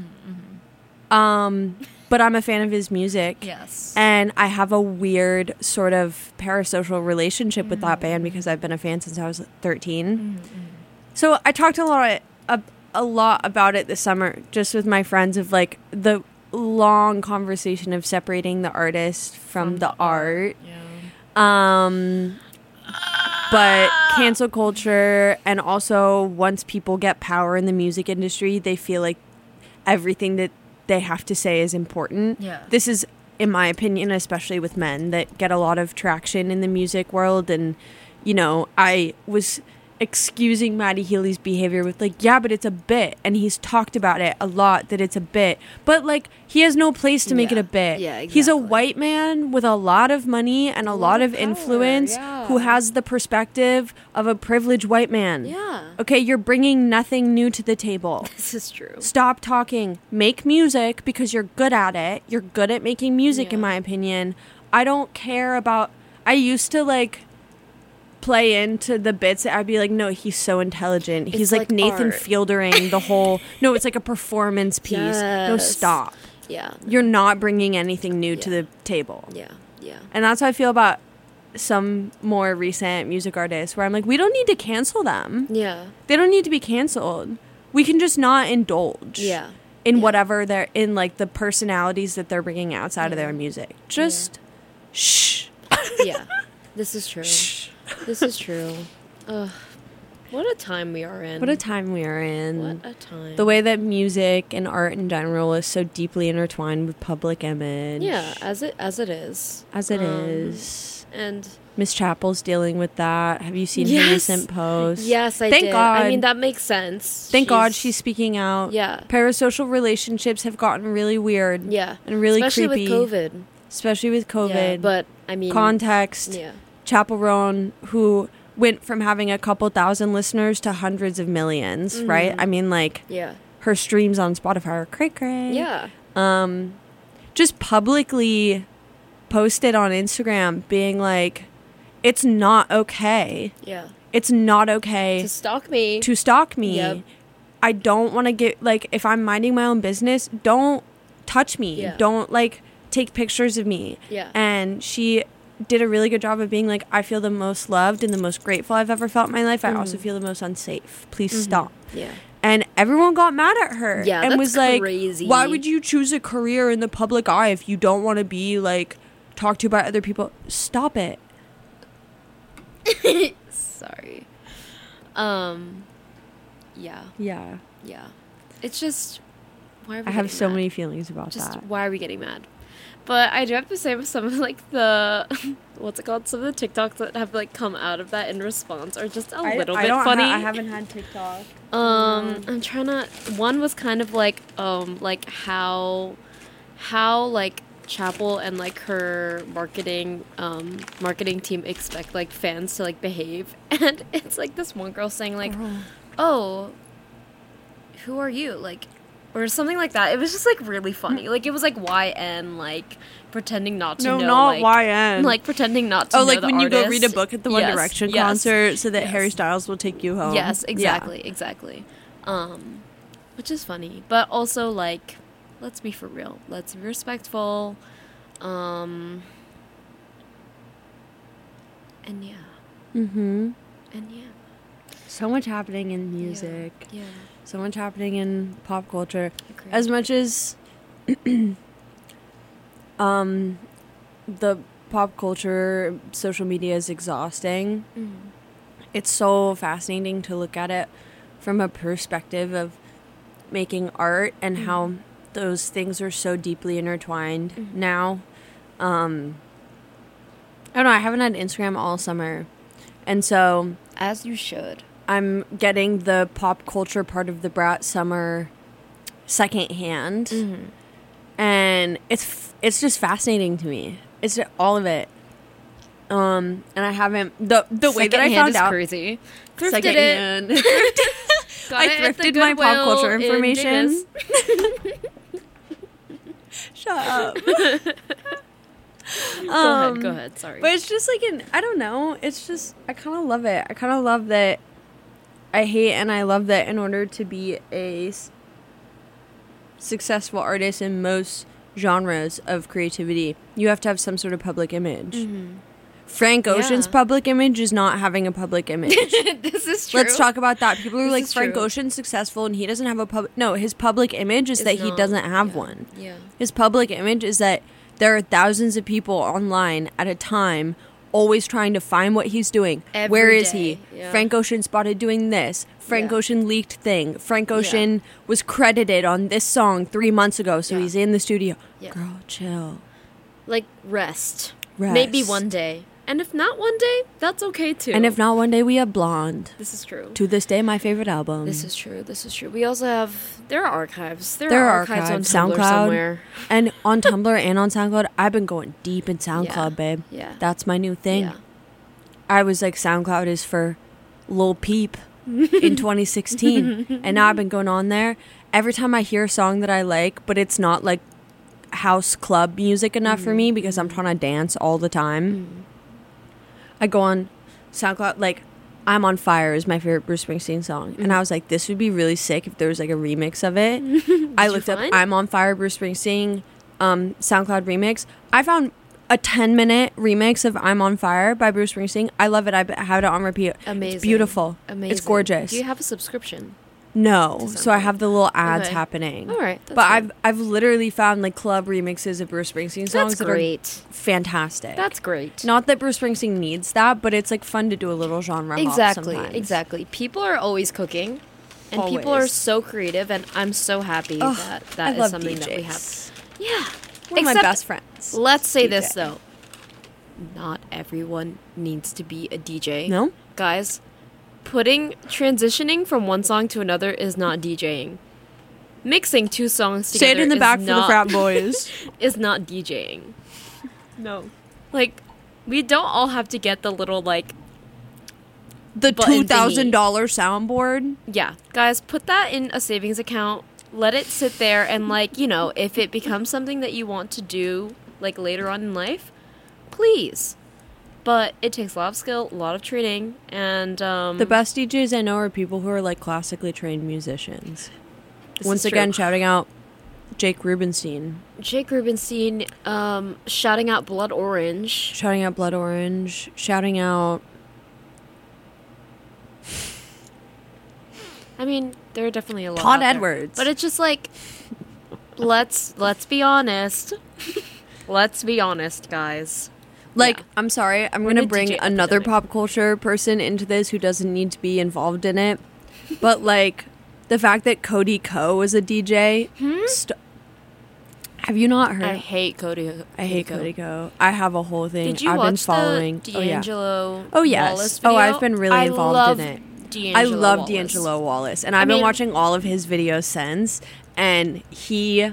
E: Um, but I'm a fan of his music.
C: Yes.
E: And I have a weird sort of parasocial relationship with that band because I've been a fan since I was thirteen. So I talked a lot a, a lot about it this summer just with my friends of like the long conversation of separating the artist from, the, art.
C: Yeah.
E: Um but cancel culture, and also once people get power in the music industry, they feel like everything that they have to say is important.
C: Yeah.
E: This is, in my opinion, especially with men that get a lot of traction in the music world. And, you know, I was excusing Matty Healy's behavior with like, yeah, but it's a bit. And he's talked about it a lot that it's a bit. But, like, he has no place to make
C: Yeah.
E: it a bit.
C: Yeah,
E: He's a
C: exactly.
E: white man with a lot of money and a, lot, of
C: of power,
E: influence
C: yeah.
E: who has the perspective of a privileged white man.
C: Yeah.
E: Okay, you're bringing nothing new to the table.
C: This is true.
E: Stop talking. Make music because you're good at it. You're good at making music, in
C: Yeah.
E: my opinion. I don't care about. I used to like play into the bits that I'd be like, no, he's so intelligent. He's
C: It's
E: like,
C: like
E: Nathan
C: art.
E: Fieldering the whole. No, it's like a performance piece. No,
C: Yes.
E: stop.
C: Yeah.
E: You're not bringing anything new to
C: Yeah.
E: the table.
C: Yeah. Yeah.
E: And that's how I feel about some more recent music artists where I'm like, we don't need to cancel them.
C: Yeah.
E: They don't need to be canceled. We can just not indulge.
C: Yeah.
E: In
C: Yeah.
E: whatever they're in, like the personalities that they're bringing outside of
C: Yeah.
E: their music. Just shh.
C: Yeah. This is true. This is true. Ugh. What a time we are in.
E: What a time we are in.
C: What a time.
E: The way that music and art in general is so deeply intertwined with public image.
C: Yeah, as it as it is.
E: As it
C: Um,
E: is.
C: And
E: Miss Chappell's dealing with that. Have you seen
C: Yes.
E: her recent post?
C: yes, I
E: Thank
C: did.
E: God.
C: I mean, that makes sense.
E: Thank God she's speaking out.
C: Yeah.
E: Parasocial relationships have gotten really weird.
C: Yeah.
E: And really
C: Especially
E: creepy.
C: with COVID.
E: Especially with COVID.
C: Yeah, but I mean
E: Context.
C: Yeah.
E: Chappell Roan, who went from having a couple thousand listeners to hundreds of millions,
C: Mm-hmm.
E: right? I mean, like,
C: Yeah.
E: her streams on Spotify are cray cray.
C: Yeah.
E: Um, just publicly posted on Instagram being like, it's not okay.
C: Yeah.
E: It's not okay
C: To stalk me.
E: to stalk me.
C: Yep.
E: I don't want to get, like, if I'm minding my own business, don't touch me.
C: Yeah.
E: Don't, like, take pictures of me.
C: Yeah.
E: And she did a really good job of being like, I feel the most loved and the most grateful I've ever felt in my life. I also
C: Mm-hmm.
E: feel the most unsafe. Please stop.
C: Yeah.
E: And everyone got mad at her.
C: Yeah,
E: and
C: that's
E: was like,
C: crazy.
E: why would you choose a career in the public eye if you don't want to be, like, talked to by other people? Stop it.
C: Sorry. Um yeah.
E: Yeah.
C: Yeah. It's just why are we
E: I have
C: getting
E: so
C: mad?
E: many feelings about
C: Just
E: that.
C: why are we getting mad? But I do have to say with some of like the what's it called? Some of the TikToks that have like come out of that in response are just a little bit
E: don't
C: funny.
E: Ha- I haven't had TikTok.
C: Um, I'm trying to. One was kind of like, um, like how, how like Chappell and like her marketing, um, marketing team expect like fans to like behave, and it's like this one girl saying like, "Oh, who are you?" Like, or something like that. It was just like really funny. Like it was like Y N like pretending not to
E: No,
C: know.
E: not
C: like,
E: Y N.
C: Like pretending not to
E: Oh,
C: know
E: like
C: the
E: when you go
C: artist.
E: read a book at the One
C: Yes,
E: Direction
C: yes,
E: concert so that
C: yes.
E: Harry Styles will take you home.
C: Yes,
E: Yeah.
C: exactly, exactly. Um, which is funny, but also like, let's be for real. Let's be respectful. Um, and yeah,
E: Mm-hmm.
C: and yeah,
E: So much happening in music.
C: yeah.
E: So much happening in pop culture.
C: Agreed.
E: As much as um the pop culture social media is exhausting,
C: Mm.
E: it's so fascinating to look at it from a perspective of making art and
C: Mm.
E: how those things are so deeply intertwined
C: Mm.
E: now. Um I don't know, I haven't had Instagram all summer. And so
C: As you should.
E: I'm getting the pop culture part of the Brat Summer secondhand,
C: Mm-hmm.
E: and it's f- it's just fascinating to me. It's all of it. Um, and I haven't the the way that I
C: Secondhand
E: found
C: is
E: out.
C: crazy. Thrifted it.
E: Secondhand.
C: Got
E: I
C: it at the
E: thrifted my pop
C: Goodwill
E: culture
C: in
E: information.
C: Davis.
E: Shut up.
C: Go
E: Um,
C: ahead. Go ahead. Sorry.
E: But it's just like an I don't know. It's just I kind of love it. I kind of love that. I hate and I love that in order to be a s- successful artist in most genres of creativity, you have to have some sort of public image.
C: Mm-hmm.
E: Frank Ocean's
C: Yeah.
E: public image is not having a public image.
C: This is true.
E: Let's talk about that. People are
C: This
E: like,
C: is
E: Frank
C: true.
E: Ocean's successful and he doesn't have a public. No, his public image is
C: It's
E: that he
C: not-
E: doesn't have
C: yeah.
E: one.
C: Yeah.
E: His public image is that there are thousands of people online at a time always trying to find what he's doing.
C: Every
E: Where is
C: day,
E: he?
C: yeah.
E: Frank Ocean spotted doing this. Frank
C: Yeah.
E: Ocean leaked thing. Frank Ocean was credited on this song three months ago, so
C: Yeah.
E: he's in the studio.
C: Yeah.
E: Girl, chill.
C: Like rest.
E: Rest.
C: Maybe one day. And if not one day, that's okay too.
E: And if not, one day we have Blonde.
C: This is true.
E: To this day, my favorite album.
C: This is true. This is true. We also have there are archives. There,
E: There
C: are
E: are
C: archives,
E: archives,
C: on Tumblr
E: SoundCloud.
C: somewhere.
E: And on Tumblr and on SoundCloud, I've been going deep in SoundCloud,
C: Yeah.
E: babe.
C: Yeah.
E: That's my new thing.
C: Yeah.
E: I was like, SoundCloud is for Lil Peep in twenty sixteen. And now I've been going on there. Every time I hear a song that I like, but it's not like house club music enough for me because I'm trying to dance all the time, I go on SoundCloud. Like, I'm on Fire is my favorite Bruce Springsteen song. And I was like, this would be really sick if there was like a remix of it. I
C: you
E: looked up
C: find?
E: I'm on Fire Bruce Springsteen um, SoundCloud remix. I found a ten minute remix of I'm on Fire by Bruce Springsteen. I love it. I b- have it on repeat.
C: Amazing.
E: It's beautiful.
C: Amazing.
E: It's gorgeous.
C: Do you have a subscription?
E: No.
C: to
E: So I
C: SoundCloud?
E: have the little ads
C: Okay.
E: happening.
C: All right. That's
E: But
C: good.
E: I've I've literally found like club remixes of Bruce Springsteen songs
C: That's
E: that
C: great.
E: are fantastic.
C: That's great.
E: Not that Bruce Springsteen needs that, but it's like fun to do a little genre hop
C: Exactly.
E: sometimes.
C: Exactly. People are always cooking, and people are
E: Always.
C: so creative, and I'm so happy
E: Ugh,
C: that
E: I
C: that is
E: love
C: something
E: D Js.
C: that we have. Yeah.
E: One of my
C: Except-
E: best friends.
C: Let's say
E: D J.
C: this though. Not everyone needs to be a D J.
E: No?
C: Guys, putting transitioning from one song to another is not DJing. Mixing two songs together
E: Say it in the
C: is
E: back for the
C: not-
E: frat boys.
C: is not DJing.
E: No.
C: Like, we don't all have to get the little like
E: The
C: Button
E: two thousand dollars soundboard.
C: yeah, guys, put that in a savings account. Let it sit there, and like, you know, if it becomes something that you want to do like later on in life, please. But it takes a lot of skill, a lot of training, and um
E: The best D Js I know are people who are like classically trained musicians.
C: this
E: Once
C: is
E: again,
C: true.
E: shouting out Jake Rubenstein.
C: Jake Rubenstein um shouting out Blood Orange.
E: Shouting out Blood Orange. Shouting out.
C: I mean, there are definitely a lot.
E: Todd
C: out there.
E: Edwards.
C: But it's just like let's let's be honest. Let's be honest, guys.
E: Like,
C: Yeah.
E: I'm sorry, I'm
C: We're
E: going to
C: in a
E: bring
C: D J
E: another
C: epidemic.
E: pop culture person into this who doesn't need to be involved in it. But, like, the fact that Cody Ko was a D J. St- have you not heard?
C: Hmm? I hate Cody.
E: I hate Cody Ko. I have a whole thing.
C: Did you
E: I've
C: watch
E: been following.
C: the
E: Oh, yeah.
C: D'Angelo
E: Oh, yes.
C: Wallace
E: Oh,
C: video?
E: I've been really
C: I
E: involved
C: love
E: in it.
C: D'Angelo
E: I love
C: Wallace.
E: D'Angelo Wallace, and I've
C: I
E: been
C: mean-
E: watching all of his videos since, and he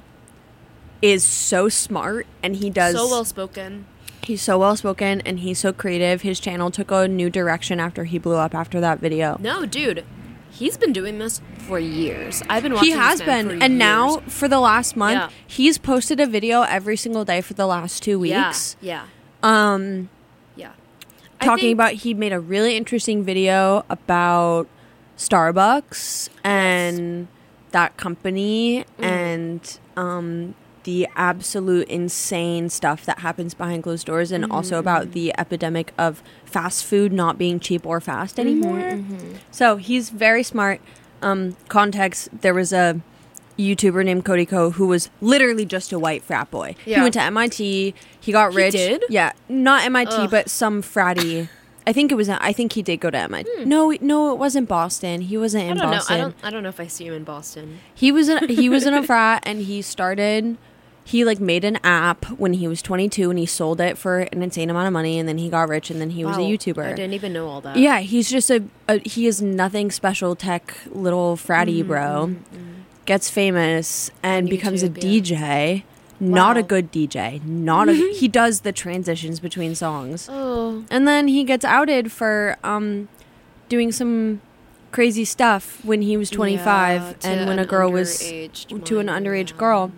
E: is so smart, and he does
C: So well spoken.
E: he's so well spoken, and he's so creative. His channel took a new direction after he blew up after that video.
C: No, dude, he's been doing this for years. I've been watching.
E: He has
C: this man
E: been,
C: for
E: and now
C: years.
E: for the last month,
C: Yeah.
E: he's posted a video every single day for the last two weeks.
C: Yeah,
E: Um,
C: yeah, yeah. I
E: talking
C: think-
E: about he made a really interesting video about Starbucks and that company
C: Mm.
E: and um the absolute insane stuff that happens behind closed doors, and also
C: Mm-hmm.
E: about the epidemic of fast food not being cheap or fast
C: Mm-hmm,
E: anymore. So he's very smart. Um, context: there was a YouTuber named Cody Ko who was literally just a white frat boy. He
C: Yeah.
E: went to M I T. He got
C: He
E: rich.
C: did?
E: Yeah, not M I T,
C: Ugh.
E: but some fratty. I think it was. I think he did go to M I T. No, no, it wasn't Boston. He wasn't
C: Hmm. I
E: in
C: don't know.
E: Boston.
C: I don't. I don't know if I see him in Boston.
E: He was in. He was in a frat, and he started. He like made an app when he was twenty-two, and he sold it for an insane amount of money, and then he got rich, and then he was a
C: Wow.
E: YouTuber.
C: I didn't even know all that.
E: Yeah, he's just a, a. He is nothing special tech little fratty
C: Mm-hmm,
E: bro. Gets famous and
C: On
E: becomes a
C: YouTube,
E: D J. Not a
C: Wow.
E: good D J. Not a. He does the transitions between songs.
C: Oh,
E: And then he gets outed for um, doing some crazy stuff when he was twenty-five,
C: yeah, to
E: and when
C: an
E: a girl was
C: underaged
E: to an
C: minor,
E: underage
C: yeah.
E: girl.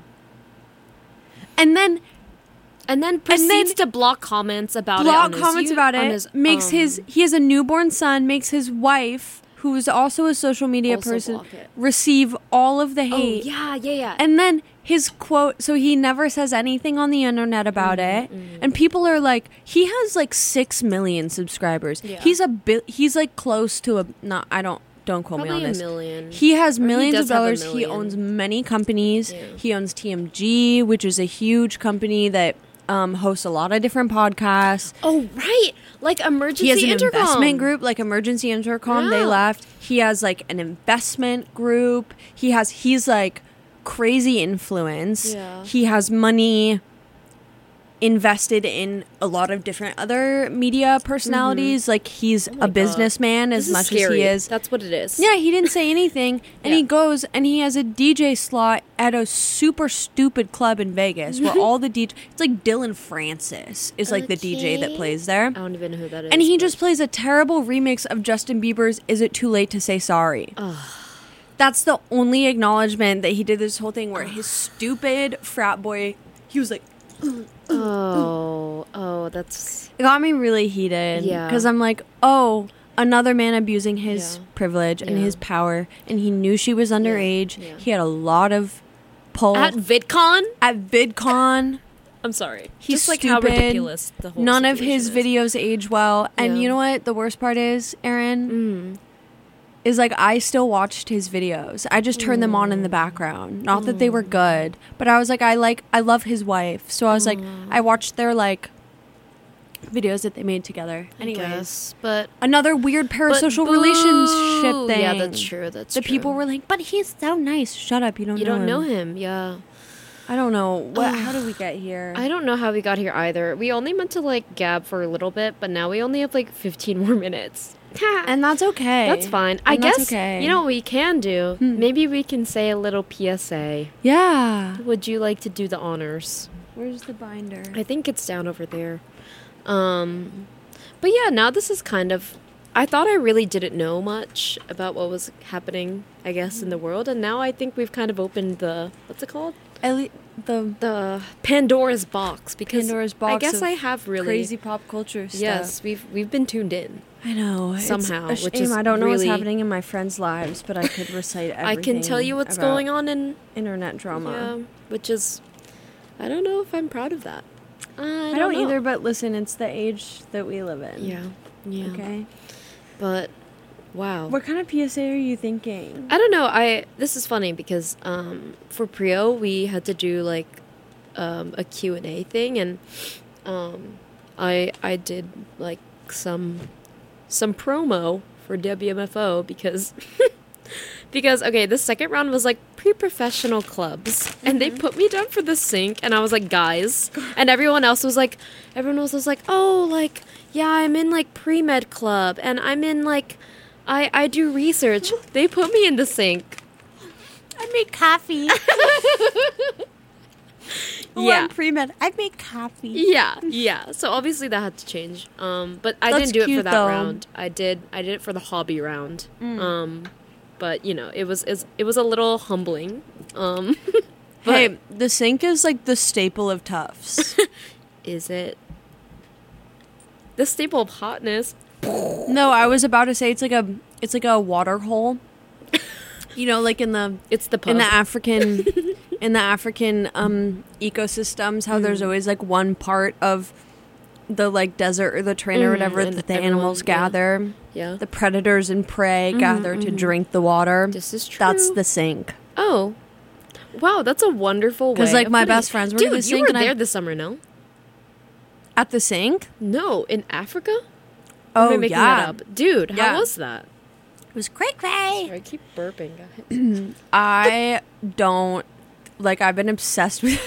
E: And then
C: and then proceeds to block comments about it.
E: block
C: on his
E: comments
C: you-
E: about
C: on
E: it.
C: his,
E: makes
C: um,
E: his he has a newborn son. Makes his wife, who is also a social media
C: Also
E: person,
C: block it.
E: receive all of the
C: Oh
E: hate.
C: yeah, yeah, yeah.
E: And then his quote, so he never says anything on the internet about
C: Mm-hmm,
E: it. And people are like, he has like six million subscribers.
C: Yeah.
E: He's a bit, he's like close to a, not, I don't, don't quote me
C: Probably
E: on
C: a
E: this.
C: million.
E: He has
C: Or he
E: millions
C: does
E: of
C: have a
E: dollars. He
C: million.
E: owns many companies.
C: Yeah.
E: He owns T M G, which is a huge company that um, hosts a lot of different podcasts.
C: Oh right, like emergency
E: He has an
C: intercom.
E: investment group like Emergency Intercom. They
C: Yeah.
E: left. He has like an investment group. He has he's like crazy influence.
C: Yeah.
E: He has money invested in a lot of different other media personalities. Like he's
C: Mm-hmm. Oh my
E: a
C: God.
E: business-man
C: This
E: as
C: is
E: much
C: scary.
E: as he is.
C: That's what it is.
E: Yeah, he didn't say anything, and he
C: Yeah.
E: goes and he has a D J slot at a super stupid club in Vegas where all the D J it's like Dylan Francis is like the D J that
C: Okay.
E: plays there.
C: I don't even know who that is.
E: And he
C: but-
E: just plays a terrible remix of Justin Bieber's "Is It Too Late to Say Sorry." That's the only acknowledgement that he did this whole thing where his stupid frat boy, he was like,
C: Oh, oh, that's
E: it got me really heated.
C: Yeah.
E: Because I'm like, oh, another man abusing his
C: Yeah.
E: privilege and
C: Yeah.
E: his power. And he knew she was underage.
C: Yeah.
E: He had a lot of pull.
C: at VidCon.
E: At VidCon.
C: I'm sorry.
E: He's
C: just like
E: stupid.
C: how ridiculous the whole
E: None of his
C: situation is.
E: videos age well. And
C: Yeah.
E: you know what the worst part is, Aaron?
C: Mm.
E: Is like I still watched his videos. I just turned them on in the background. Not that they were good, but I was like, I like, I love his wife. So I was like, I watched their like videos that they made together.
C: I
E: Anyways,
C: guess, but
E: another weird
C: but
E: parasocial
C: boo!
E: relationship thing.
C: Yeah, that's true. That's
E: the
C: true.
E: people were like, but he's so nice. Shut up, you don't
C: You
E: know
C: don't
E: him.
C: know him. Yeah.
E: I don't know. What? How did we get here?
C: I don't know how we got here either. We only meant to like gab for a little bit, but now we only have like fifteen more minutes.
E: and that's okay.
C: That's fine. I
E: And that's
C: guess
E: okay.
C: you know what we can do.
E: Hmm.
C: Maybe we can say a little P S A.
E: Yeah.
C: Would you like to do the honors?
E: Where's the binder?
C: I think it's down over there. Um, but yeah, now this is kind of. I thought I really didn't know much about what was happening, I guess, in the world, and now I think we've kind of opened the what's it called?
E: Ellie, the
C: The Pandora's box. Because
E: Pandora's box.
C: I guess
E: of
C: I have really
E: crazy pop culture stuff.
C: Yes, we've we've been tuned in.
E: I know.
C: Somehow,
E: it's a
C: which
E: shame.
C: is
E: I don't know what's
C: really-
E: happening in my friends' lives, but I could recite everything.
C: I can tell you what's
E: about
C: going on in
E: internet drama.
C: yeah, which is I don't know if I'm proud of that. Uh, I,
E: I,
C: don't,
E: don't
C: know.
E: either, but listen, it's the age that we live in.
C: Yeah, yeah.
E: Okay.
C: But wow.
E: What kind of P S A are you thinking?
C: I don't know. I this is funny because um, for Prio we had to do like um, a Q and A thing, and um, I I did like some some promo for W M F O because because okay, the second round was like pre-professional clubs, and they put me down for the sync, and I was like, guys, and everyone else was like, everyone else was like, oh, like yeah, I'm in like pre-med club, and I'm in like. I, I do research. They put me in the sink.
E: I make coffee. oh,
C: Yeah.
E: I'm pre-med. I make coffee.
C: Yeah, yeah. So obviously that had to change. Um, but I
E: That's
C: didn't do it for
E: cute,
C: that
E: though.
C: round. I did. I did it for the hobby round. Um, but you know, it was it was, it was a little humbling. Um, but
E: Hey, the sink is like the staple of Tufts.
C: is it the staple of hotness?
E: No, I was about to say it's like a it's like a water hole. You know, like in the
C: It's the pub.
E: in the African in the African um ecosystems, how there's always like one part of the like desert or the terrain or
C: Mhm,
E: whatever
C: and
E: that the
C: everyone-
E: animals
C: yeah.
E: gather.
C: yeah.
E: The predators and prey gather to drink the water.
C: This is true.
E: That's the sink.
C: Oh, wow, that's a wonderful way.
E: 'Cause, like,
C: of
E: my
C: putting
E: best
C: it.
E: friends were
C: Dude,
E: in the
C: you
E: sink
C: were
E: and I-
C: there this summer, no?
E: At the sink?
C: No, in Africa. Or am I
E: Oh
C: making
E: yeah.
C: that up? Dude,
E: Yeah.
C: how was that?
E: It was cray cray.
C: Sorry, I keep burping, guys.
E: I don't like I've been obsessed with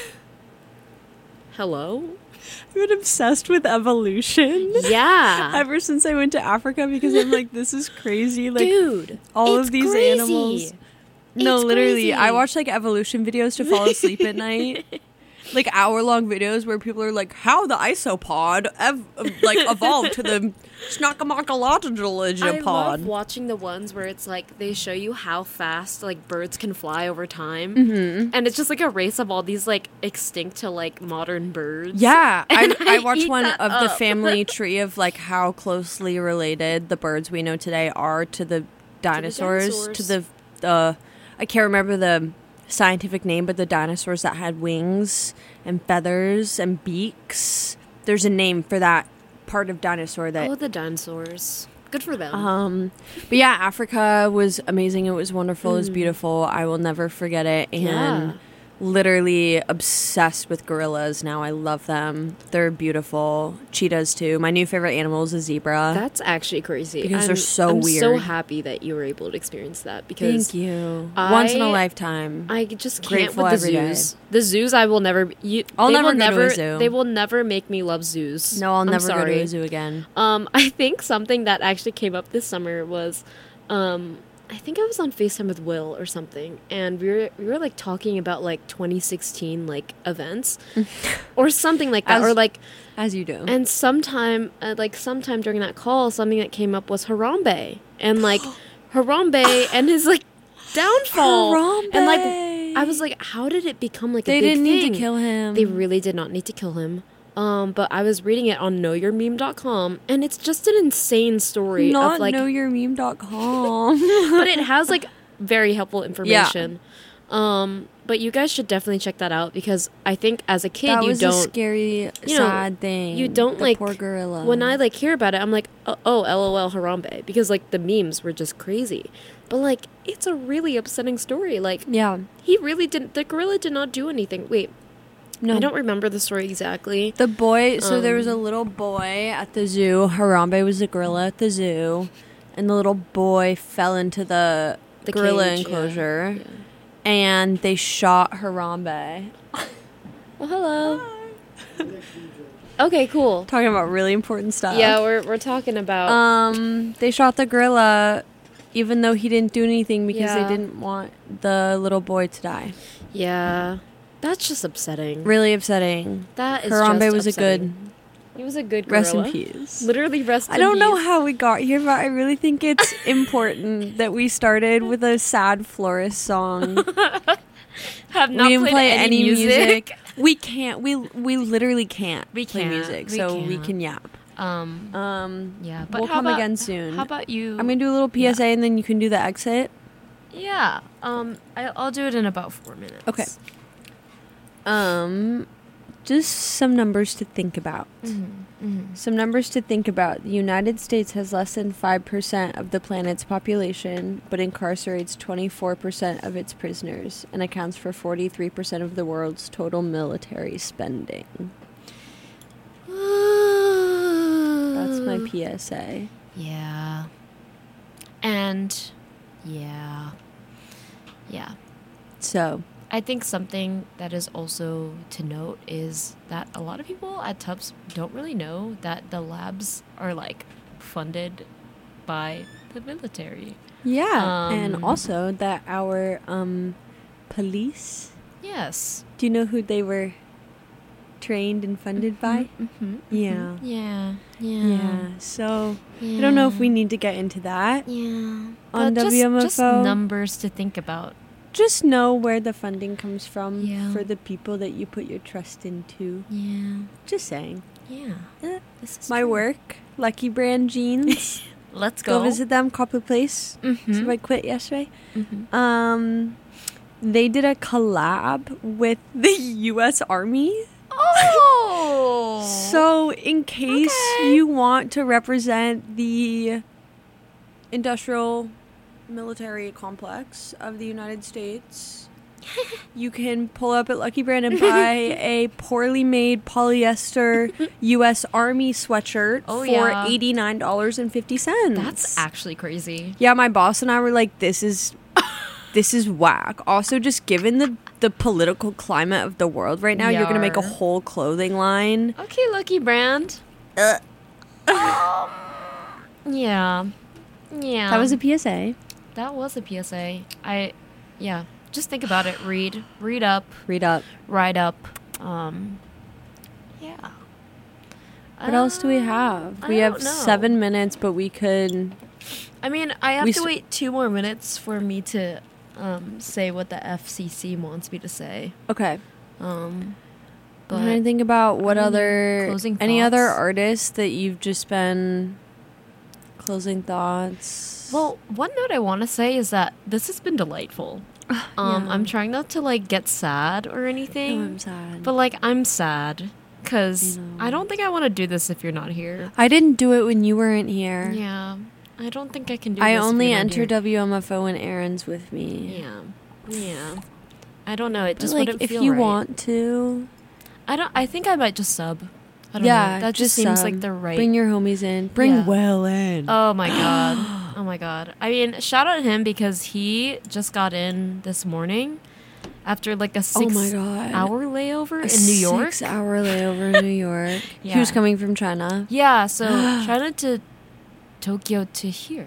C: Hello?
E: I've been obsessed with evolution.
C: Yeah.
E: Ever since I went to Africa because I'm like, this is crazy. Like
C: Dude,
E: all
C: it's
E: of these
C: crazy.
E: animals. No,
C: It's
E: literally,
C: crazy.
E: I watch like evolution videos to fall asleep at night. Like hour long videos where people are like, how the isopod ev- like evolved to the
C: I love
E: snockamockalogipod.
C: watching the ones where it's like they show you how fast like birds can fly over time, mm-hmm. and it's just like a race of all these like extinct to like modern birds.
E: Yeah, I,
C: And
E: I
C: I
E: watched
C: eat
E: one
C: that
E: of the
C: up.
E: family tree of like how closely related the birds we know today are to the dinosaurs. To the,
C: dinosaurs.
E: uh, I can't remember the scientific name, but the dinosaurs that had wings and feathers and beaks. There's a name for that part of dinosaur that.
C: Oh, the dinosaurs. Good for them.
E: Um, but yeah, Africa was amazing. It was wonderful. It was beautiful. I will never forget it. And
C: Yeah.
E: literally obsessed with gorillas now. I love them. They're beautiful. Cheetahs too. My new favorite animal is a zebra.
C: That's actually crazy.
E: Because they're
C: I'm-
E: so
C: I'm so
E: weird.
C: happy that you were able to experience that because
E: Thank you.
C: I-
E: Once in a lifetime.
C: I just can't
E: Grateful
C: with the
E: every day.
C: zoos. The zoos, I will never. You,
E: I'll
C: they
E: never
C: will
E: go to a
C: never,
E: zoo.
C: They will never make me love zoos.
E: no, I'll
C: I'm
E: never go
C: sorry.
E: to a zoo again.
C: Um, I think something that actually came up this summer was, um, I think I was on FaceTime with Will or something, and we were we were like talking about like twenty sixteen like events, or something like that,
E: As-
C: or like,
E: As you do.
C: and sometime uh, like sometime during that call, something that came up was Harambe, and like Harambe and his like downfall, and like I was like, how did it become like
E: they
C: a big
E: didn't need
C: thing?
E: to kill him.
C: They really did not need to kill him. Um, but I was reading it on know your meme dot com, and it's just an insane story
E: Not
C: of like
E: know your meme dot com.
C: but it has like very helpful information. Um, but you guys should definitely check that out because I think as a kid
E: that
C: you
E: was
C: don't
E: a scary,
C: you know,
E: sad thing.
C: you don't
E: the
C: like
E: poor gorilla.
C: When I like hear about it, I'm like, oh, oh lol Harambe, because like the memes were just crazy. But like it's a really upsetting story. Like
E: yeah,
C: he really didn't. The gorilla did not do anything. Wait,
E: no,
C: I don't remember the story exactly.
E: The boy, so there was a
C: Um,
E: little boy at the zoo. Harambe was a gorilla at the zoo, and the little boy fell into the,
C: The
E: gorilla
C: cage, yeah,
E: enclosure,
C: yeah.
E: and they shot Harambe.
C: Well, hello. Okay, cool.
E: Talking about really important stuff.
C: Yeah, we're we're talking about.
E: Um, they shot the gorilla, even though he didn't do anything because
C: Yeah.
E: they didn't want the little boy to die.
C: yeah, that's just upsetting.
E: Really upsetting.
C: That is
E: Harambe
C: just
E: was a
C: upsetting.
E: good.
C: He was a good gorilla.
E: Rest in peace.
C: Literally rest in
E: I don't know
C: peace.
E: how we got here, but I really think it's important that we started with a sad florist song.
C: Have not
E: we didn't
C: played
E: play
C: any,
E: any
C: music.
E: music. We can't. We we literally can't.
C: We
E: play
C: can't.
E: music,
C: We
E: so we
C: can't.
E: can yap.
C: Um,
E: Um,
C: yeah, but
E: we'll
C: how
E: come
C: about,
E: again soon.
C: How about you?
E: I'm gonna do a little P S A, and then you can do the exit.
C: Yeah. Um, I, I'll do it in about four minutes.
E: Okay. Um, just some numbers to think about.
C: Mm-hmm. Mm-hmm.
E: Some numbers to think about. The United States has less than five percent of the planet's population, but incarcerates twenty-four percent of its prisoners and accounts for forty-three percent of the world's total military spending. That's my P S A.
C: Yeah. And yeah. Yeah.
E: So,
C: I think something that is also to note is that a lot of people at Tufts don't really know that the labs are like funded by the military.
E: yeah. and
C: Um,
E: also that our um, police,
C: Yes.
E: do you know who they were trained and funded by?
C: Mm-hmm.
E: Yeah.
C: Yeah. Yeah.
E: Yeah. So, I don't know if we need to get into that.
C: Yeah.
E: On
C: But just,
E: W M F O.
C: just numbers to think about.
E: Just know where the funding comes from
C: Yeah.
E: for the people that you put your trust into.
C: Yeah.
E: Just saying.
C: Yeah.
E: Eh,
C: This is
E: My
C: true.
E: work, Lucky Brand Jeans.
C: Let's
E: Go
C: go.
E: visit them, Copper Place.
C: Mm-hmm.
E: So I quit yesterday.
C: Mm-hmm.
E: Um, they did a collab with the U S Army.
C: Oh.
E: So, in case
C: Okay.
E: you want to represent the industrial military complex of the United States, you can pull up at Lucky Brand and buy a poorly made polyester U S Army sweatshirt
C: Oh,
E: for
C: yeah.
E: eighty-nine dollars and fifty cents.
C: That's actually crazy.
E: Yeah, my boss and I were like, this is this is whack. Also, just given the the political climate of the world right now, you're gonna make a
C: Yar.
E: whole clothing line.
C: Okay, Lucky Brand.
E: Uh.
C: Um, yeah. Yeah.
E: That was a P S A.
C: That was a P S A. I, yeah. Just think about it. Read. Read up.
E: Read up.
C: Write up. Um, yeah.
E: What else do we
C: Uh,
E: have?
C: I
E: We have
C: don't know.
E: seven minutes, but we could.
C: I mean, I have
E: We
C: to
E: s-
C: wait two more minutes for me to um, say what the F C C wants me to say.
E: Okay.
C: Um,
E: I'm trying to think about what
C: I mean,
E: other
C: closing
E: any other
C: thoughts?
E: artists that you've just been closing thoughts.
C: Well, one note I want to say is that this has been delightful. Um,
E: Yeah.
C: I'm trying not to like get sad or
E: Oh,
C: anything,
E: I'm sad.
C: but like I'm sad because
E: I know.
C: I don't think I want to do this if you're not here.
E: I didn't do it when you weren't here.
C: Yeah, I don't think I can do.
E: I
C: this if
E: only
C: you're not
E: enter
C: here.
E: W M F O when Aaron's with me.
C: Yeah, yeah. I don't know. It
E: But
C: just
E: like,
C: wouldn't
E: if
C: feel
E: you
C: right.
E: want to,
C: I don't. I think I might just sub. I don't
E: yeah,
C: know. That just, seems
E: sub.
C: like the right.
E: Bring your homies in. Bring
C: Yeah.
E: Will in.
C: Oh my god. Oh my god. I mean, shout out to him because he just got in this morning after like a
E: Oh
C: six
E: my god.
C: hour layover
E: A
C: in New York.
E: Six hour layover in New York. He
C: Yeah.
E: was coming from China.
C: Yeah, so China to Tokyo to here.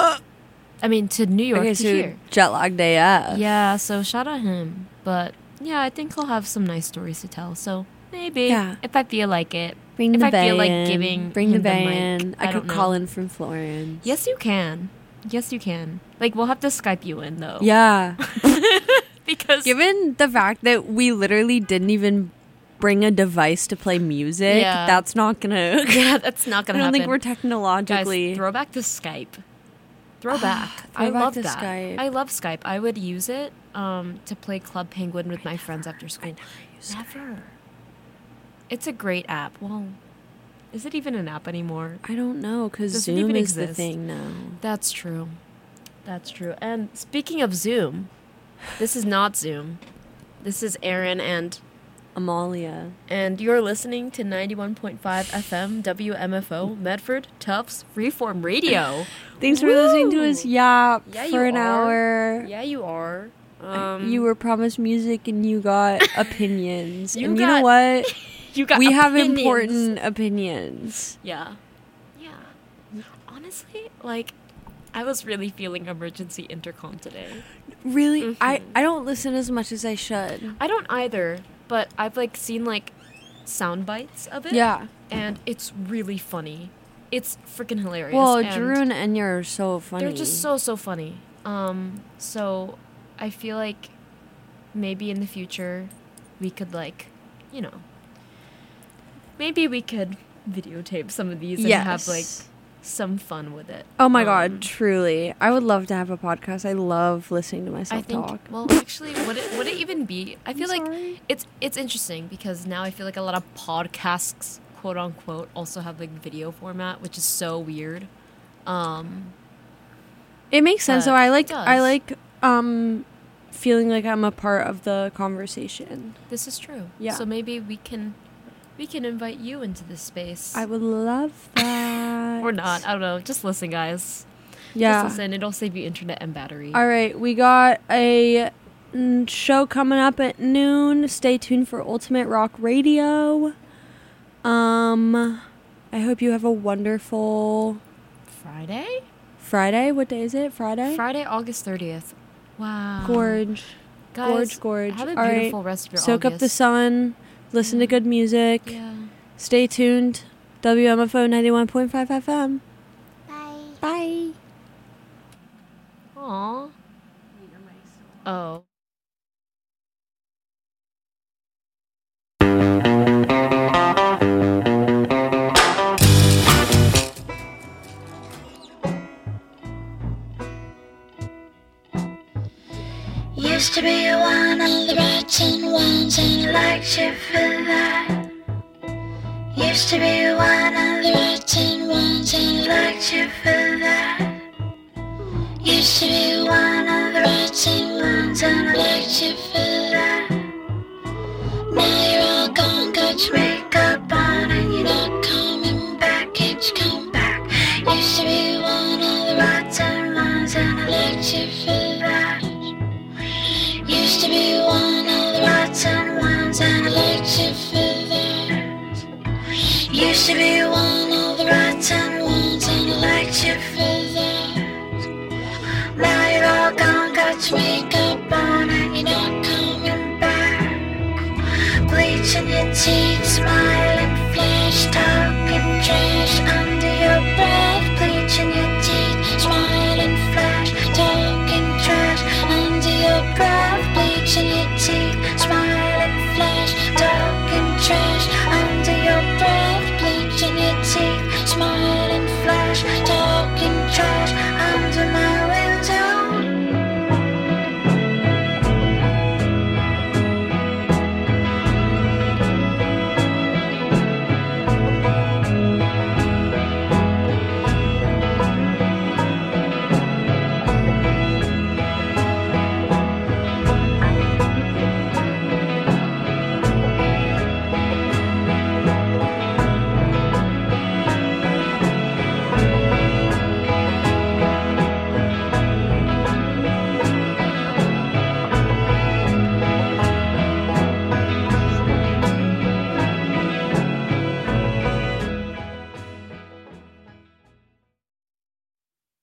C: I mean, to New York
E: Okay,
C: to
E: so
C: here.
E: jet lag day up.
C: Yeah, so shout out him. But yeah, I think he'll have some nice stories to tell. So maybe
E: Yeah.
C: if I feel like it.
E: Bring
C: If
E: the
C: I feel like
E: van.
C: giving
E: Bring
C: him
E: the
C: the mic,
E: van. I,
C: I
E: could
C: don't
E: call
C: know.
E: in from Florence.
C: Yes, you can. Yes, you can. Like we'll have to Skype you in though.
E: Yeah.
C: because
E: Given the fact that we literally didn't even bring a device to play music,
C: Yeah.
E: that's not gonna.
C: yeah, that's not
E: I
C: gonna
E: don't
C: happen.
E: think we're technologically.
C: Guys, throw back to Skype. Throw back. I
E: Throw back
C: love
E: to
C: that.
E: Skype.
C: I love Skype. I would use it um, to play Club Penguin with my friends after school. Never. It's a great app. Well, is it even an app anymore?
E: I don't know, because
C: Does it
E: Zoom
C: even
E: is the
C: exist?
E: thing now.
C: That's true. That's true. And speaking of Zoom, this is not Zoom. This is Aaron and
E: Amalia.
C: and you're listening to ninety-one point five F M W M F O Medford Tufts Freeform Radio.
E: Thanks for listening to us yap
C: Yeah,
E: for
C: you
E: an
C: are.
E: hour.
C: Yeah, you are. Um,
E: You were promised music and you got opinions.
C: You
E: and you know
C: got
E: what?
C: you got
E: We have
C: opinions.
E: important opinions.
C: Yeah. Yeah. Honestly, like, I was really feeling emergency intercom today.
E: Really? I,
C: Mhm.
E: I don't listen as much as I should.
C: I don't either, but I've like seen like sound bites of it.
E: Yeah.
C: And it's really funny. It's freaking hilarious.
E: Well,
C: and
E: Drew and Enya are so funny.
C: they're just so so funny. Um, so I feel like maybe in the future we could like, you know, maybe we could videotape some of these and
E: Yes.
C: have like some fun with it.
E: Oh my
C: Um,
E: god, truly. I would love to have a podcast. I love listening to myself
C: I think.
E: talk.
C: Well, actually, would it would it even be? I feel like
E: sorry.
C: it's it's interesting because now I feel like a lot of podcasts, quote unquote, also have like video format, which is so weird. Um,
E: It makes sense.
C: But
E: So I like
C: it
E: I
C: does.
E: like um feeling like I'm a part of the conversation.
C: this is true.
E: Yeah.
C: So maybe we can we can invite you into this space.
E: I would love that.
C: or not. I don't know. Just listen, guys.
E: Yeah.
C: Just listen. It'll save you internet and battery.
E: All right, we got a mm, show coming up at noon. Stay tuned for Ultimate Rock Radio. Um, I hope you have a wonderful
C: Friday?
E: Friday. What day is it? Friday.
C: Friday, August thirtieth. Wow.
E: Gorge,
C: Guys,
E: gorge, gorge.
C: Have a
E: All right,
C: beautiful rest of your
E: soak up the
C: August.
E: sun. Listen to
C: Yeah.
E: good music.
C: Yeah.
E: Stay tuned. W M F O ninety-one point five F M.
G: Bye.
E: Bye.
C: Aw. Oh.
G: Used to be one of the rotten ones, and I liked you for that. Used to be one of the rotten ones, and I liked you for that. Used to be one of the rotten ones, and I liked you for that. Now you're all gone, got your makeup on, and you're not coming back. Can't you come back? Used to be one of the rotten ones, and I liked you for that. Used to be one of the rotten ones, and I liked you for that. Used to be one of the rotten ones, and I liked you for that. Now you're all gone, got your makeup on, and you're not coming back. Bleaching your teeth, smiling, flash, talking trash. I'm